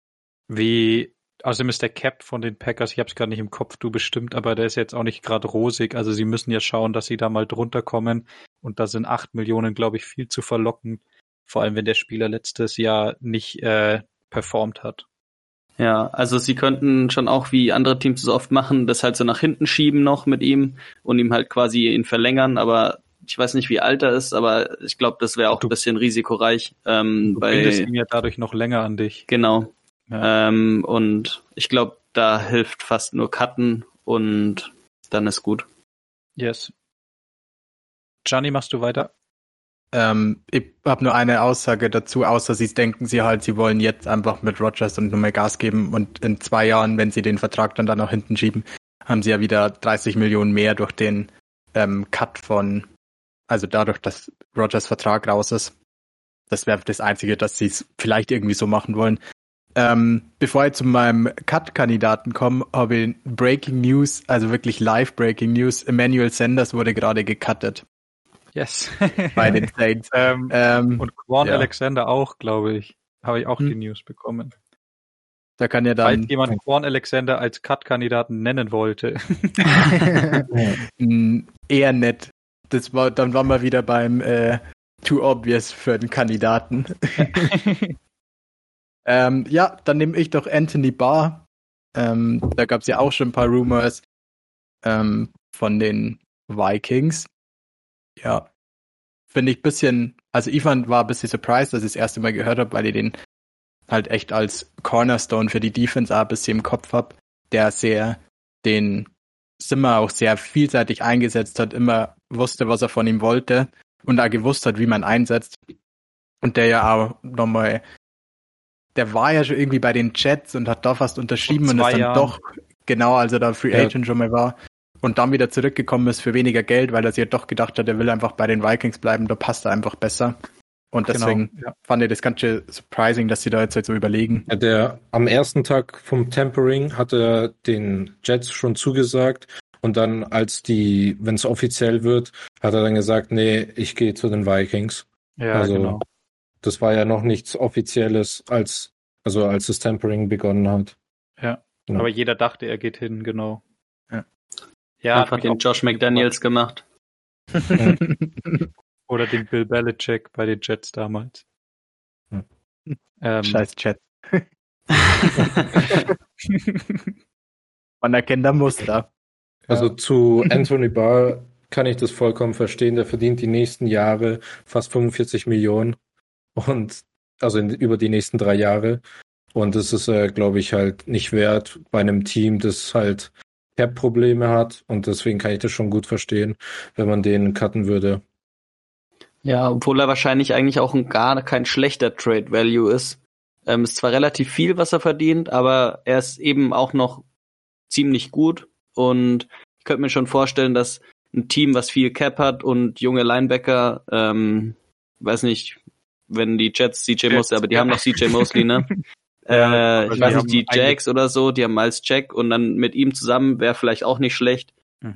Außerdem ist der Cap von den Packers, ich habe es gerade nicht im Kopf, du bestimmt, aber der ist jetzt auch nicht gerade rosig. Also sie müssen ja schauen, dass sie da mal drunter kommen. Und da sind 8 Millionen, glaube ich, viel zu verlockend. Vor allem, wenn der Spieler letztes Jahr nicht performt hat. Ja, also sie könnten schon auch, wie andere Teams es oft machen, das halt so nach hinten schieben noch mit ihm und ihm halt quasi ihn verlängern. Aber ich weiß nicht, wie alt er ist, aber ich glaube, das wäre auch ein bisschen risikoreich. Du bindest ihn ja dadurch noch länger an dich. Genau. Ja. Und ich glaube, da hilft fast nur Cutten und dann ist gut. Yes. Gianni, machst du weiter? Ich habe nur eine Aussage dazu, außer sie denken sie wollen jetzt einfach mit Rodgers und nur mehr Gas geben und in 2 Jahren, wenn sie den Vertrag dann nach hinten schieben, haben sie ja wieder 30 Millionen mehr durch den Cut also dadurch, dass Rodgers Vertrag raus ist. Das wäre das Einzige, dass sie es vielleicht irgendwie so machen wollen. Bevor ich zu meinem Cut-Kandidaten komme, habe ich Breaking News, also wirklich Live-Breaking News. Emmanuel Sanders wurde gerade gecuttet. Yes. Bei den Saints. Und Quan Alexander auch, glaube ich. Habe ich auch die News bekommen. Da kann ja dann... Falls jemand Quan Alexander als Cut-Kandidaten nennen wollte. Eher nett. Dann waren wir wieder beim Too Obvious für den Kandidaten. Dann nehme ich doch Anthony Barr. Da gab es ja auch schon ein paar Rumors von den Vikings. Ja, finde ich ein bisschen, also Ivan war ein bisschen surprised, dass ich das erste Mal gehört habe, weil ich den halt echt als Cornerstone für die Defense auch ein bisschen im Kopf habe, der den Zimmer auch sehr vielseitig eingesetzt hat, immer wusste, was er von ihm wollte und auch gewusst hat, wie man einsetzt. Und der ja auch nochmal, der war ja schon irgendwie bei den Jets und hat da fast unterschrieben und ist dann doch, genau, als er da Free Agent schon mal war und dann wieder zurückgekommen ist für weniger Geld, weil er sich ja doch gedacht hat, er will einfach bei den Vikings bleiben, da passt er einfach besser. Und deswegen fand ich das ganz schön surprising, dass sie da jetzt halt so überlegen. Ja, am ersten Tag vom Tampering hat er den Jets schon zugesagt und dann, wenn es offiziell wird, hat er dann gesagt, nee, ich gehe zu den Vikings. Ja, also, genau. Das war ja noch nichts Offizielles, als das Tampering begonnen hat. Ja, aber jeder dachte, er geht hin, genau. Ja, einfach den Josh McDaniels gemacht. Oder den Bill Belichick bei den Jets damals. Scheiß Jets. Man erkennt da Muster. Also zu Anthony Barr kann ich das vollkommen verstehen. Der verdient die nächsten Jahre fast 45 Millionen. Und also über die nächsten 3 Jahre. Und das ist, glaube ich, halt nicht wert bei einem Team, das halt Cap-Probleme hat. Und deswegen kann ich das schon gut verstehen, wenn man den cutten würde. Ja, obwohl er wahrscheinlich eigentlich auch gar kein schlechter Trade-Value ist. Ist zwar relativ viel, was er verdient, aber er ist eben auch noch ziemlich gut. Und ich könnte mir schon vorstellen, dass ein Team, was viel Cap hat und junge Linebacker, weiß nicht, wenn die Jets CJ Mosley, aber die haben noch CJ Mosley, ne? Ich weiß nicht, die Jags oder so, die haben Miles Jack und dann mit ihm zusammen wäre vielleicht auch nicht schlecht,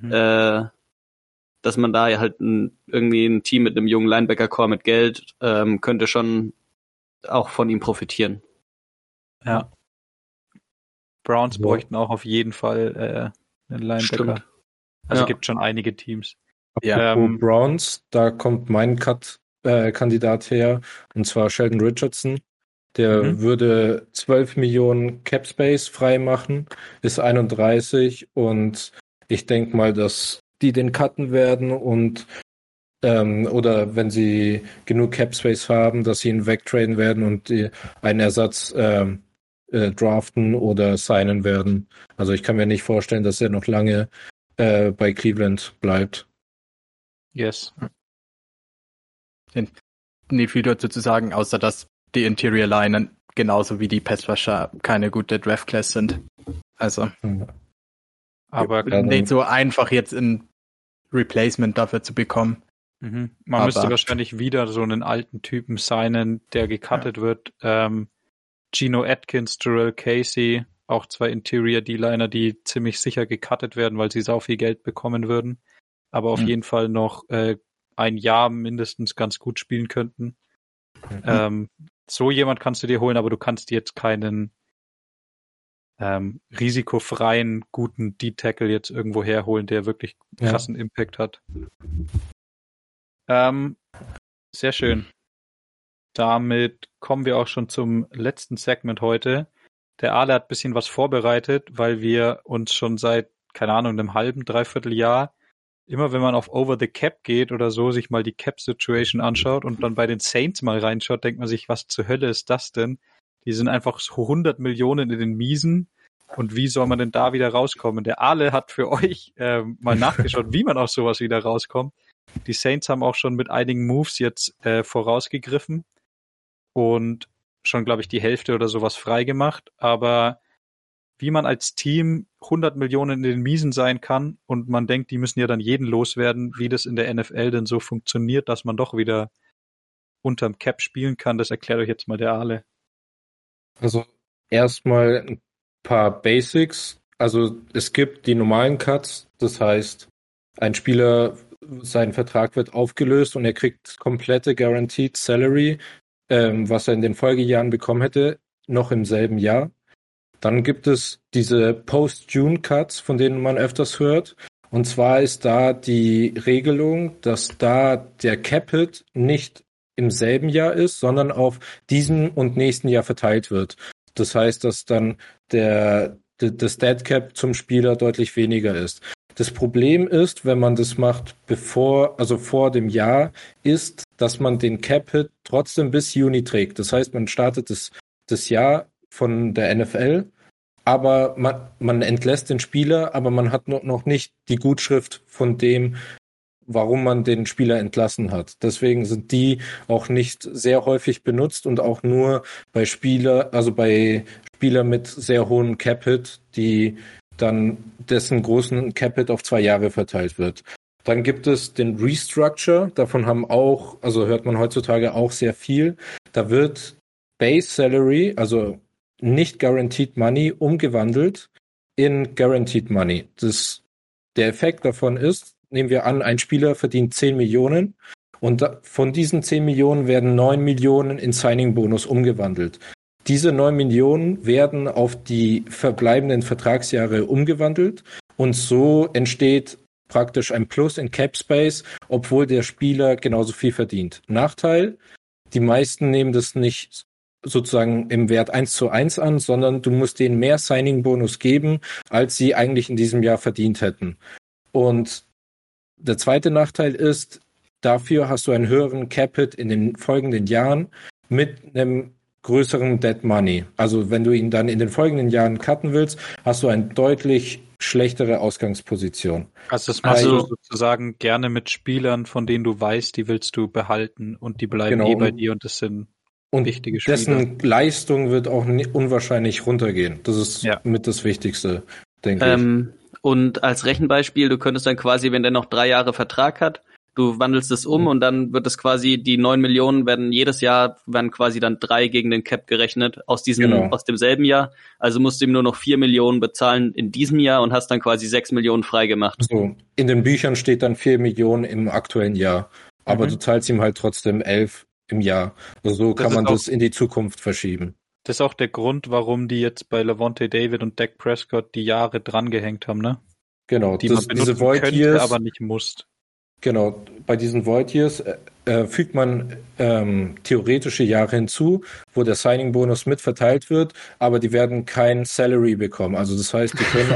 dass man da halt irgendwie ein Team mit einem jungen Linebacker-Core mit Geld könnte schon auch von ihm profitieren. Ja. Browns bräuchten auch auf jeden Fall einen Linebacker. Stimmt. Also gibt schon einige Teams. Browns, da kommt mein Cut-Kandidat her, und zwar Sheldon Richardson. Der würde 12 Millionen Cap Space freimachen, ist 31 und ich denke mal, dass die den cutten werden und oder wenn sie genug Cap Space haben, dass sie ihn wegtraden werden und einen Ersatz draften oder signen werden. Also ich kann mir nicht vorstellen, dass er noch lange bei Cleveland bleibt. Yes. Nicht viel dazu zu sagen, außer dass die Interior Line genauso wie die Pass Rusher keine gute Draft Class sind. Also aber nicht so einfach jetzt ein Replacement dafür zu bekommen. Man müsste wahrscheinlich wieder so einen alten Typen signen, der gecuttet wird. Geno Atkins, Jarrell Casey, auch 2 Interior D-Liner, die ziemlich sicher gecuttet werden, weil sie sau viel Geld bekommen würden. Aber auf jeden Fall noch ein Jahr mindestens ganz gut spielen könnten. So jemand kannst du dir holen, aber du kannst dir jetzt keinen risikofreien, guten D-Tackle jetzt irgendwo herholen, der wirklich krassen Impact hat. Sehr schön. Damit kommen wir auch schon zum letzten Segment heute. Der Ale hat ein bisschen was vorbereitet, weil wir uns schon seit, keine Ahnung, einem halben, dreiviertel Jahr immer wenn man auf Over the Cap geht oder so, sich mal die Cap-Situation anschaut und dann bei den Saints mal reinschaut, denkt man sich, was zur Hölle ist das denn? Die sind einfach so 100 Millionen in den Miesen und wie soll man denn da wieder rauskommen? Der Ale hat für euch mal nachgeschaut, wie man aus sowas wieder rauskommt. Die Saints haben auch schon mit einigen Moves jetzt vorausgegriffen und schon, glaube ich, die Hälfte oder sowas freigemacht, aber wie man als Team 100 Millionen in den Miesen sein kann und man denkt, die müssen ja dann jeden loswerden, wie das in der NFL denn so funktioniert, dass man doch wieder unterm Cap spielen kann, das erklärt euch jetzt mal der Ale. Also erstmal ein paar Basics. Also es gibt die normalen Cuts, das heißt, ein Spieler, sein Vertrag wird aufgelöst und er kriegt komplette Guaranteed Salary, was er in den Folgejahren bekommen hätte, noch im selben Jahr. Dann gibt es diese Post-June-Cuts, von denen man öfters hört. Und zwar ist da die Regelung, dass da der Cap-Hit nicht im selben Jahr ist, sondern auf diesem und nächsten Jahr verteilt wird. Das heißt, dass dann das Dead Cap zum Spieler deutlich weniger ist. Das Problem ist, wenn man das macht vor dem Jahr, ist, dass man den Cap-Hit trotzdem bis Juni trägt. Das heißt, man startet das Jahr von der NFL, aber man entlässt den Spieler, aber man hat noch nicht die Gutschrift von dem, warum man den Spieler entlassen hat. Deswegen sind die auch nicht sehr häufig benutzt und auch nur bei Spieler mit sehr hohem Cap-Hit, die dann dessen großen Cap-Hit auf 2 Jahre verteilt wird. Dann gibt es den Restructure, davon hört man heutzutage auch sehr viel. Da wird Base Salary, also nicht Guaranteed Money, umgewandelt in Guaranteed Money. Der Effekt davon ist, nehmen wir an, ein Spieler verdient 10 Millionen und von diesen 10 Millionen werden 9 Millionen in Signing-Bonus umgewandelt. Diese 9 Millionen werden auf die verbleibenden Vertragsjahre umgewandelt und so entsteht praktisch ein Plus in Cap Space, obwohl der Spieler genauso viel verdient. Nachteil, die meisten nehmen das nicht sozusagen im Wert 1:1 an, sondern du musst denen mehr Signing-Bonus geben, als sie eigentlich in diesem Jahr verdient hätten. Und der zweite Nachteil ist, dafür hast du einen höheren Cap-Hit in den folgenden Jahren mit einem größeren Dead Money. Also wenn du ihn dann in den folgenden Jahren cutten willst, hast du eine deutlich schlechtere Ausgangsposition. Also das machst du sozusagen gerne mit Spielern, von denen du weißt, die willst du behalten und die bleiben bei dir und das sind wichtige Spieler. Dessen Leistung wird auch unwahrscheinlich runtergehen. Das ist mit das Wichtigste, denke ich. Und als Rechenbeispiel, du könntest dann quasi, wenn der noch 3 Jahre Vertrag hat, du wandelst es um und dann wird es quasi, die 9 Millionen werden quasi dann 3 gegen den Cap gerechnet aus demselben Jahr. Also musst du ihm nur noch 4 Millionen bezahlen in diesem Jahr und hast dann quasi 6 Millionen frei gemacht. So, in den Büchern steht dann 4 Millionen im aktuellen Jahr. Aber du zahlst ihm halt trotzdem 11 im Jahr. Also so kann man das in die Zukunft verschieben. Das ist auch der Grund, warum die jetzt bei Lavonte David und Dak Prescott die Jahre drangehängt haben, ne? Genau, die man benutzen könnte, aber nicht muss. Genau, bei diesen Void Years fügt man theoretische Jahre hinzu, wo der Signing-Bonus mitverteilt wird, aber die werden kein Salary bekommen. Also das heißt, die können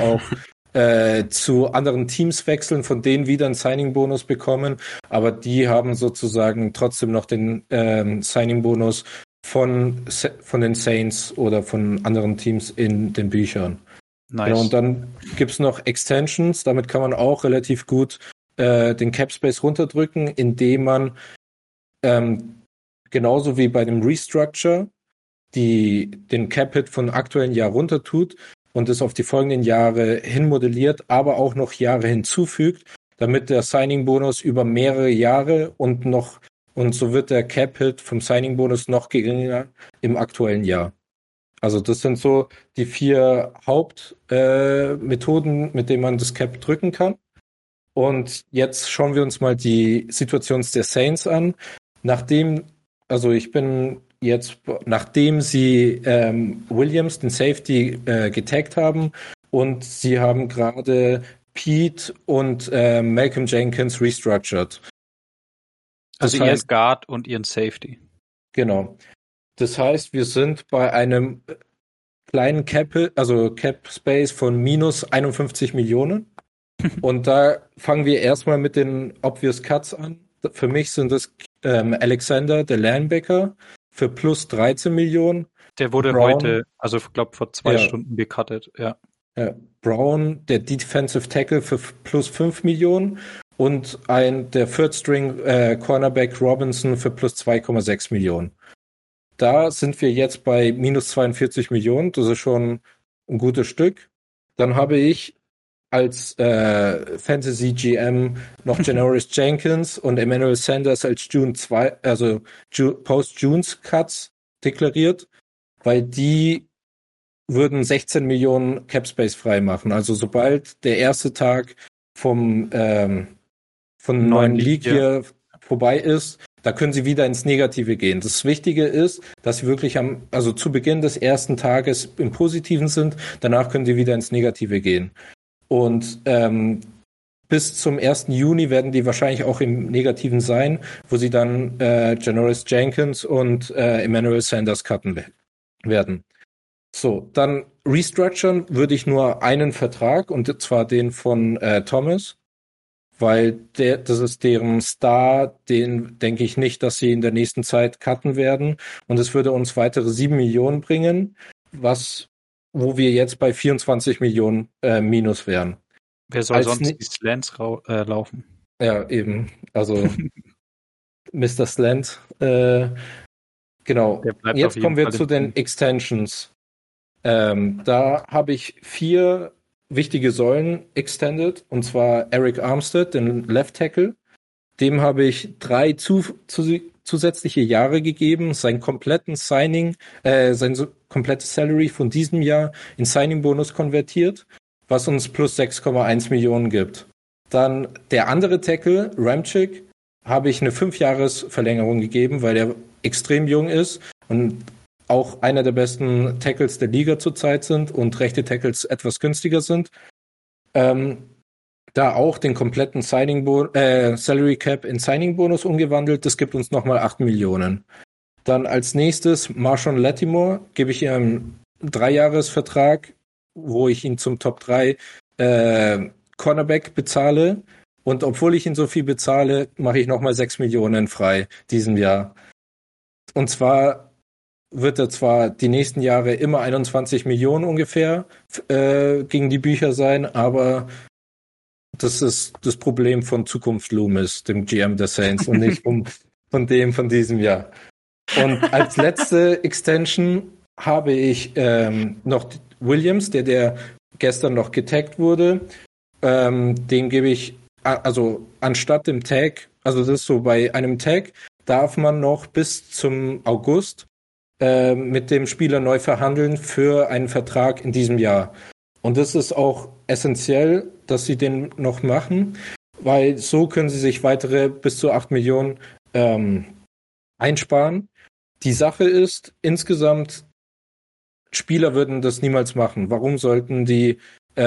auch zu anderen Teams wechseln, von denen wieder einen Signing-Bonus bekommen, aber die haben sozusagen trotzdem noch den Signing-Bonus von den Saints oder von anderen Teams in den Büchern. Nice. Genau, und dann gibt's noch Extensions, damit kann man auch relativ gut den Cap Space runterdrücken, indem man genauso wie bei dem Restructure den Cap Hit von aktuellen Jahr runter tut und es auf die folgenden Jahre hinmodelliert, aber auch noch Jahre hinzufügt, damit der Signing Bonus über mehrere Jahre und so wird der Cap Hit vom Signing Bonus noch geringer im aktuellen Jahr. Also das sind so die 4 Hauptmethoden, mit denen man das Cap drücken kann. Und jetzt schauen wir uns mal die Situation der Saints an. Nachdem sie Williams, den Safety, getaggt haben und sie haben gerade Pete und Malcolm Jenkins restructured. Also ihren Guard und ihren Safety. Genau. Das heißt, wir sind bei einem kleinen Cap Space von minus 51 Millionen. Und da fangen wir erstmal mit den Obvious Cuts an. Für mich sind es Alexander, der Linebacker, für plus 13 Millionen. Der wurde heute, also ich glaube vor 2 Stunden gecuttet, ja. Brown, der Defensive Tackle, für plus 5 Millionen. Und der Third String Cornerback Robinson für plus 2,6 Millionen. Da sind wir jetzt bei minus 42 Millionen. Das ist schon ein gutes Stück. Dann habe ich als Fantasy GM noch Janoris Jenkins und Emmanuel Sanders als Post-Junes Cuts deklariert, weil die würden 16 Millionen Cap Space freimachen. Also sobald der erste Tag von neuen League hier vorbei ist, da können sie wieder ins Negative gehen. Das Wichtige ist, dass sie wirklich zu Beginn des ersten Tages im Positiven sind, danach können sie wieder ins Negative gehen. Und bis zum 1. Juni werden die wahrscheinlich auch im Negativen sein, wo sie dann Janoris Jenkins und Emmanuel Sanders cutten werden. So, dann restructuren würde ich nur einen Vertrag, und zwar den von Thomas, weil das ist deren Star, den denke ich nicht, dass sie in der nächsten Zeit cutten werden, und es würde uns weitere 7 Millionen bringen, wo wir jetzt bei 24 Millionen minus wären. Wer soll sonst die Slants laufen? Ja, eben. Also Mr. Slant. Genau. Jetzt kommen wir zu den Extensions. Da habe ich 4 wichtige Säulen extended, und zwar Eric Armstead, den Left Tackle. Dem habe ich 3 zusätzliche Jahre gegeben, sein komplettes Salary von diesem Jahr in Signing-Bonus konvertiert, was uns plus 6,1 Millionen gibt. Dann der andere Tackle, Ramczyk, habe ich eine 5-Jahres-Verlängerung gegeben, weil der extrem jung ist und auch einer der besten Tackles der Liga zurzeit sind und rechte Tackles etwas günstiger sind. Da auch den kompletten Salary Cap in Signing-Bonus umgewandelt. Das gibt uns nochmal 8 Millionen. Dann als nächstes Marshawn Lattimore, gebe ich ihm einen 3-Jahres-Vertrag, wo ich ihn zum Top 3 Cornerback bezahle. Und obwohl ich ihn so viel bezahle, mache ich nochmal 6 Millionen frei diesem Jahr. Und zwar wird er zwar die nächsten Jahre immer 21 Millionen ungefähr gegen die Bücher sein, aber das ist das Problem von Zukunft Loomis, dem GM der Saints, und nicht von diesem Jahr. Und als letzte Extension habe ich noch Williams, der gestern noch getaggt wurde. Den gebe ich, also anstatt dem Tag, also das ist so, bei einem Tag darf man noch bis zum August mit dem Spieler neu verhandeln für einen Vertrag in diesem Jahr. Und das ist auch essentiell, dass sie den noch machen, weil so können sie sich weitere bis zu 8 Millionen einsparen. Die Sache ist, insgesamt, Spieler würden das niemals machen. Warum sollten die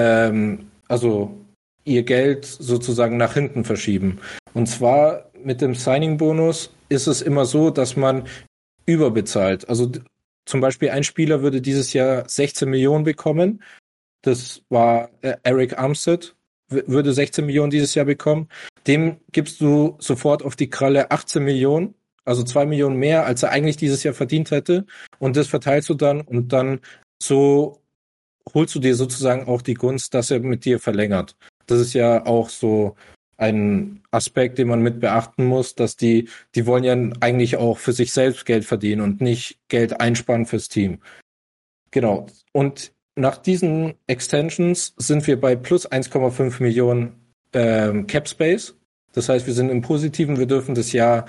ihr Geld sozusagen nach hinten verschieben? Und zwar mit dem Signing-Bonus ist es immer so, dass man überbezahlt. Also zum Beispiel ein Spieler würde dieses Jahr 16 Millionen bekommen. Das war Eric Armstead, würde 16 Millionen dieses Jahr bekommen. Dem gibst du sofort auf die Kralle 18 Millionen, also 2 Millionen mehr, als er eigentlich dieses Jahr verdient hätte. Und das verteilst du dann, und dann so holst du dir sozusagen auch die Gunst, dass er mit dir verlängert. Das ist ja auch so ein Aspekt, den man mit beachten muss, dass die wollen ja eigentlich auch für sich selbst Geld verdienen und nicht Geld einsparen fürs Team. Genau. Und nach diesen Extensions sind wir bei plus 1,5 Millionen Cap Space. Das heißt, wir sind im Positiven, wir dürfen das Jahr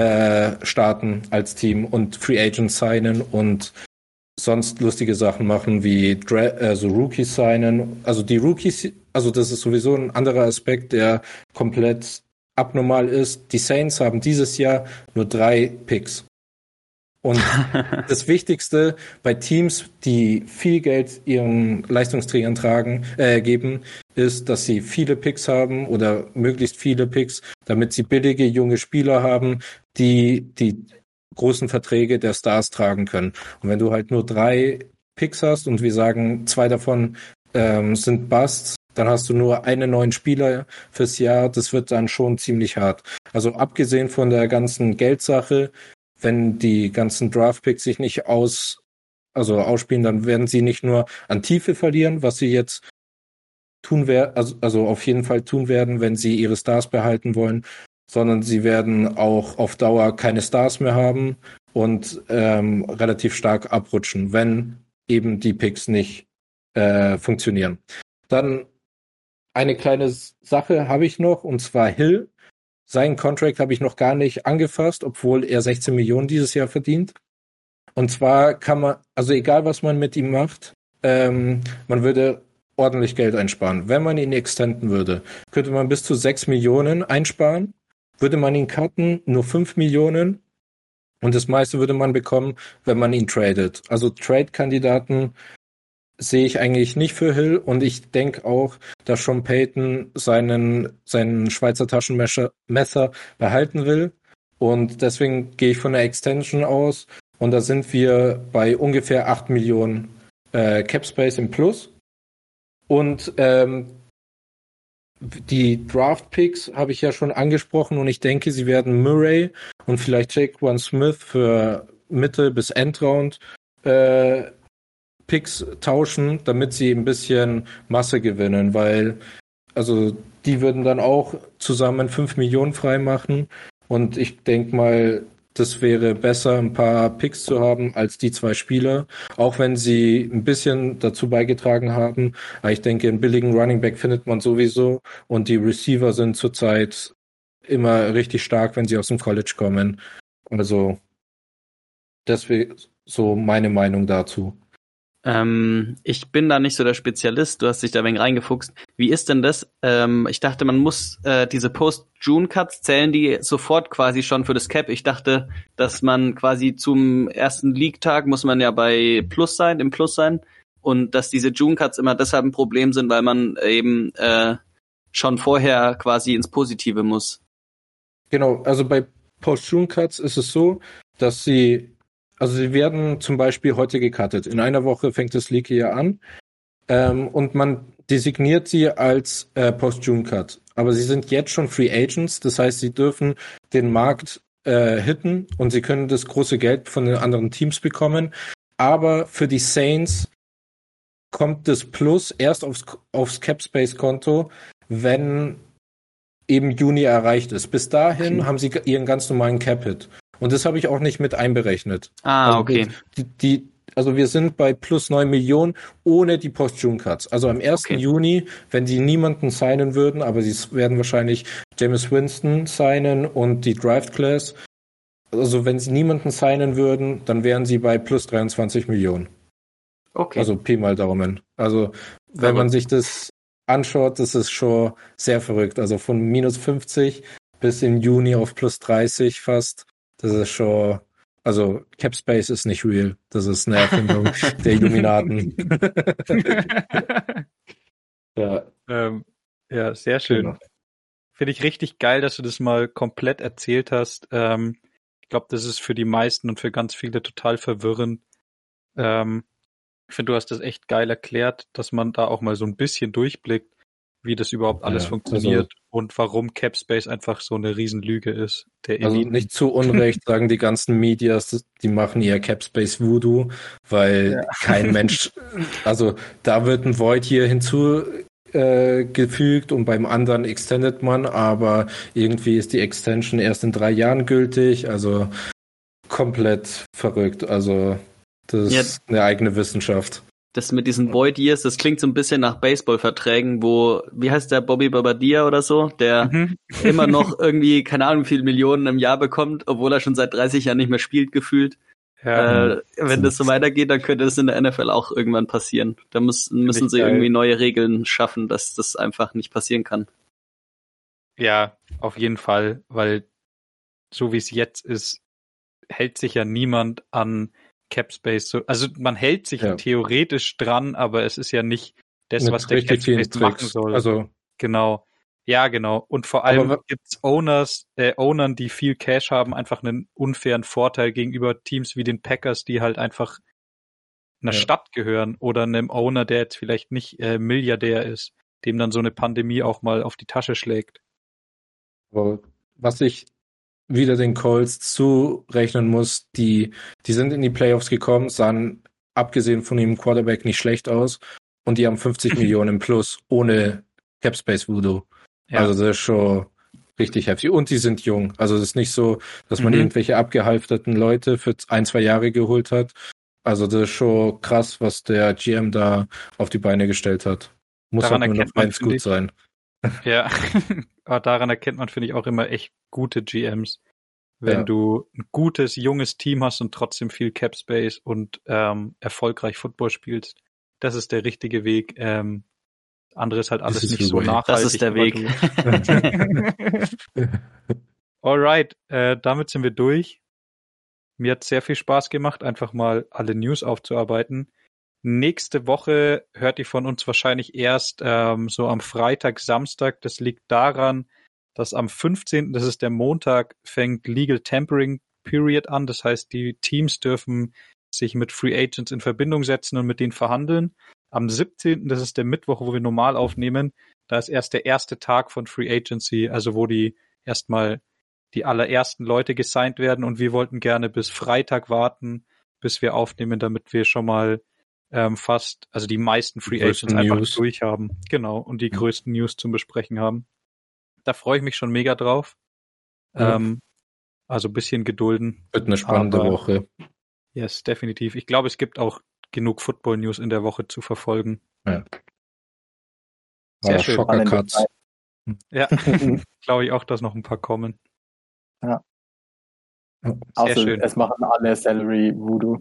starten als Team und Free Agents signen und sonst lustige Sachen machen wie Rookies signen. Also die Rookies, also das ist sowieso ein anderer Aspekt, der komplett abnormal ist. Die Saints haben dieses Jahr nur 3 Picks. Und das Wichtigste bei Teams, die viel Geld ihren Leistungsträgern geben, ist, dass sie viele Picks haben oder möglichst viele Picks, damit sie billige junge Spieler haben, die großen Verträge der Stars tragen können. Und wenn du halt nur 3 Picks hast und wir sagen, 2 davon sind Busts, dann hast du nur einen neuen Spieler fürs Jahr. Das wird dann schon ziemlich hart. Also abgesehen von der ganzen Geldsache, wenn die ganzen Draft-Picks sich nicht ausspielen, dann werden sie nicht nur an Tiefe verlieren, was sie jetzt tun werden, also auf jeden Fall tun werden, wenn sie ihre Stars behalten wollen, sondern sie werden auch auf Dauer keine Stars mehr haben und relativ stark abrutschen, wenn eben die Picks nicht funktionieren. Dann eine kleine Sache habe ich noch, und zwar Hill. Seinen Contract habe ich noch gar nicht angefasst, obwohl er 16 Millionen dieses Jahr verdient. Und zwar kann man, also egal was man mit ihm macht, man würde ordentlich Geld einsparen. Wenn man ihn extenden würde, könnte man bis zu 6 Millionen einsparen. Würde man ihn cutten, nur 5 Millionen. Und das meiste würde man bekommen, wenn man ihn tradet. Also Trade-Kandidaten sehe ich eigentlich nicht für Hill, und ich denke auch, dass Sean Payton seinen Schweizer Taschenmesser behalten will, und deswegen gehe ich von der Extension aus, und da sind wir bei ungefähr 8 Millionen Cap Space im Plus. Und die Draft Picks habe ich ja schon angesprochen und ich denke, sie werden Murray und vielleicht Jaquan Smith für Mitte bis Endround Picks tauschen, damit sie ein bisschen Masse gewinnen, weil also die würden dann auch zusammen 5 Millionen freimachen und ich denke mal, das wäre besser, ein paar Picks zu haben als die 2 Spieler, auch wenn sie ein bisschen dazu beigetragen haben. Aber ich denke, einen billigen Running Back findet man sowieso und die Receiver sind zurzeit immer richtig stark, wenn sie aus dem College kommen. Also das wäre so meine Meinung dazu. Ich bin da nicht so der Spezialist, du hast dich da ein wenig reingefuchst. Wie ist denn das? Ich dachte, man muss diese Post-June-Cuts zählen die sofort quasi schon für das Cap. Ich dachte, dass man quasi zum ersten League-Tag muss man ja bei Plus sein, im Plus sein und dass diese June-Cuts immer deshalb ein Problem sind, weil man eben schon vorher quasi ins Positive muss. Genau, also bei Post-June-Cuts ist es so, dass sie werden zum Beispiel heute gecuttet. In einer Woche fängt das League ja an und man designiert sie als Post-June-Cut. Aber sie sind jetzt schon Free Agents, das heißt, sie dürfen den Markt hitten und sie können das große Geld von den anderen Teams bekommen. Aber für die Saints kommt das Plus erst aufs Cap-Space-Konto, wenn eben Juni erreicht ist. Bis dahin haben sie ihren ganz normalen Cap-Hit. Und das habe ich auch nicht mit einberechnet. Okay. Also wir sind bei plus 9 Millionen ohne die Post-June-Cuts. Also am 1. Juni, wenn die niemanden signen würden, aber sie werden wahrscheinlich Jameis Winston signen und die Draft Class. Also wenn sie niemanden signen würden, dann wären sie bei plus 23 Millionen. Okay. Also Pi mal Daumen. Also wenn man sich das anschaut, das ist schon sehr verrückt. Also von minus 50 bis im Juni auf plus 30 fast. Das ist schon, also Cap Space ist nicht real. Das ist eine Erfindung der Illuminaten. Ja, sehr schön. Genau. Finde ich richtig geil, dass du das mal komplett erzählt hast. Ich glaube, das ist für die meisten und für ganz viele total verwirrend. Ich finde, du hast das echt geil erklärt, dass man da auch mal so ein bisschen durchblickt, wie das überhaupt alles funktioniert und warum Capspace einfach so eine Riesenlüge ist. Also nicht zu Unrecht sagen die ganzen Medias, die machen ihr Capspace Voodoo, weil kein Mensch, also da wird ein Void hier hinzugefügt und beim anderen extendet man, aber irgendwie ist die Extension erst in 3 Jahren gültig, also komplett verrückt, also das ist eine eigene Wissenschaft. Das mit diesen Void Years, das klingt so ein bisschen nach Baseball-Verträgen, wo, wie heißt der, Bobby Bobadilla oder so, der immer noch irgendwie, keine Ahnung, wie viele Millionen im Jahr bekommt, obwohl er schon seit 30 Jahren nicht mehr spielt, gefühlt. Ja, wenn das so weitergeht, dann könnte es in der NFL auch irgendwann passieren. Da müssen sie irgendwie neue Regeln schaffen, dass das einfach nicht passieren kann. Ja, auf jeden Fall, weil so wie es jetzt ist, hält sich ja niemand an Capspace, also man hält sich theoretisch dran, aber es ist ja nicht das, was der Capspace machen soll. Also genau. Ja, genau. Und vor allem gibt's Ownern, die viel Cash haben, einfach einen unfairen Vorteil gegenüber Teams wie den Packers, die halt einfach einer Stadt gehören oder einem Owner, der jetzt vielleicht nicht Milliardär ist, dem dann so eine Pandemie auch mal auf die Tasche schlägt. Was ich wieder den Colts zurechnen muss, die sind in die Playoffs gekommen, sahen abgesehen von dem Quarterback nicht schlecht aus und die haben 50 Millionen im Plus ohne Capspace Voodoo. Ja. Also das ist schon richtig heftig. Und die sind jung. Also das ist nicht so, dass man irgendwelche abgehalfterten Leute für 1-2 Jahre geholt hat. Also das ist schon krass, was der GM da auf die Beine gestellt hat. Muss daran halt nur noch eins gut sein. Ja, aber daran erkennt man, finde ich, auch immer echt gute GMs. Wenn du ein gutes, junges Team hast und trotzdem viel Capspace und erfolgreich Football spielst, das ist der richtige Weg. Andere ist halt alles nicht so nachhaltig. Das ist der Weg. Alright, damit sind wir durch. Mir hat sehr viel Spaß gemacht, einfach mal alle News aufzuarbeiten. Nächste Woche hört ihr von uns wahrscheinlich erst so am Freitag, Samstag. Das liegt daran, dass am 15., das ist der Montag, fängt Legal Tampering Period an. Das heißt, die Teams dürfen sich mit Free Agents in Verbindung setzen und mit denen verhandeln. Am 17., das ist der Mittwoch, wo wir normal aufnehmen, da ist erst der erste Tag von Free Agency, also wo die erstmal die allerersten Leute gesigned werden und wir wollten gerne bis Freitag warten, bis wir aufnehmen, damit wir schon mal also die meisten Free Agents einfach durch haben. Genau, und die größten News zum Besprechen haben. Da freue ich mich schon mega drauf. Ja. Also ein bisschen gedulden. Wird eine spannende Woche. Yes, definitiv. Ich glaube, es gibt auch genug Football-News in der Woche zu verfolgen. Ja. Sehr schön. Schocker-Cuts. Ja, glaube ich auch, dass noch ein paar kommen. Ja. Sehr also schön. Es machen alle Salary Voodoo.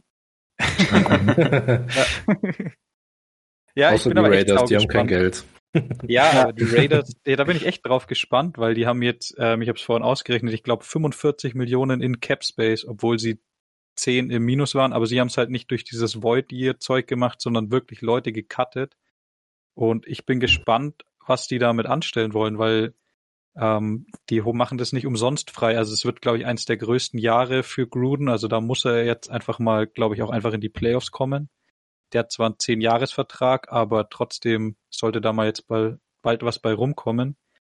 Ja, außer ich bin die aber Raiders, echt die haben gespannt. kein Geld. Ja, aber die Raiders, da bin ich echt drauf gespannt, weil die haben jetzt, ich habe es vorhin ausgerechnet, ich glaube 45 Millionen in Cap Space, obwohl sie 10 im Minus waren, aber sie haben es halt nicht durch dieses Void-Year-Zeug gemacht, sondern wirklich Leute gecuttet. Und ich bin gespannt, was die damit anstellen wollen, weil die machen das nicht umsonst frei. Also es wird, glaube ich, eins der größten Jahre für Gruden. Also da muss er jetzt einfach mal, glaube ich, auch einfach in die Playoffs kommen. Der hat zwar einen 10-Jahres-Vertrag, aber trotzdem sollte da mal jetzt bald was bei rumkommen.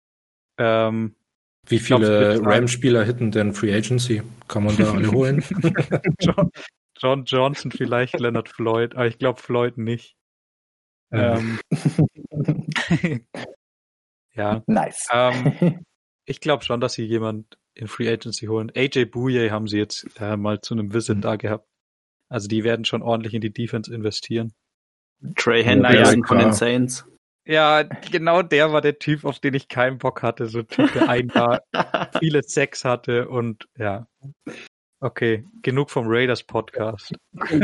Wie viele Rams-Spieler hitten denn Free Agency? Kann man da alle holen? John Johnson vielleicht, Leonard Floyd, aber ich glaube Floyd nicht. Ja. Nice. Ich glaube schon, dass sie jemand in Free Agency holen. AJ Bouye haben sie jetzt mal zu einem Visit da gehabt. Also die werden schon ordentlich in die Defense investieren. Trey Hendrickson von den Saints. Ja, genau der war der Typ, auf den ich keinen Bock hatte. So ein Typ, der einmal viele Sex hatte und ja. Okay, genug vom Raiders Podcast.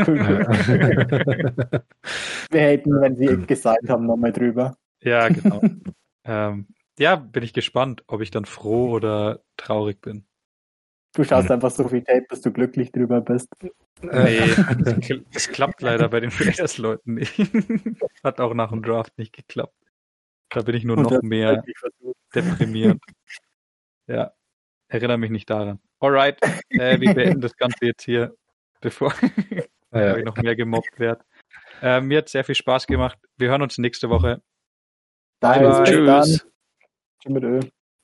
Wir hätten, wenn sie gesagt haben, nochmal drüber. Ja, genau. Ja, bin ich gespannt, ob ich dann froh oder traurig bin. Du schaust einfach so viel Tape, dass du glücklich drüber bist. Nee, das klappt leider bei den Raiders-Leuten nicht. Hat auch nach dem Draft nicht geklappt. Da bin ich nur noch mehr deprimiert. Ja, erinnere mich nicht daran. Alright, wir beenden das Ganze jetzt hier, bevor ich noch mehr gemobbt werde. Mir hat sehr viel Spaß gemacht. Wir hören uns nächste Woche. Bye. Tschüss. Tschüss mit Öl.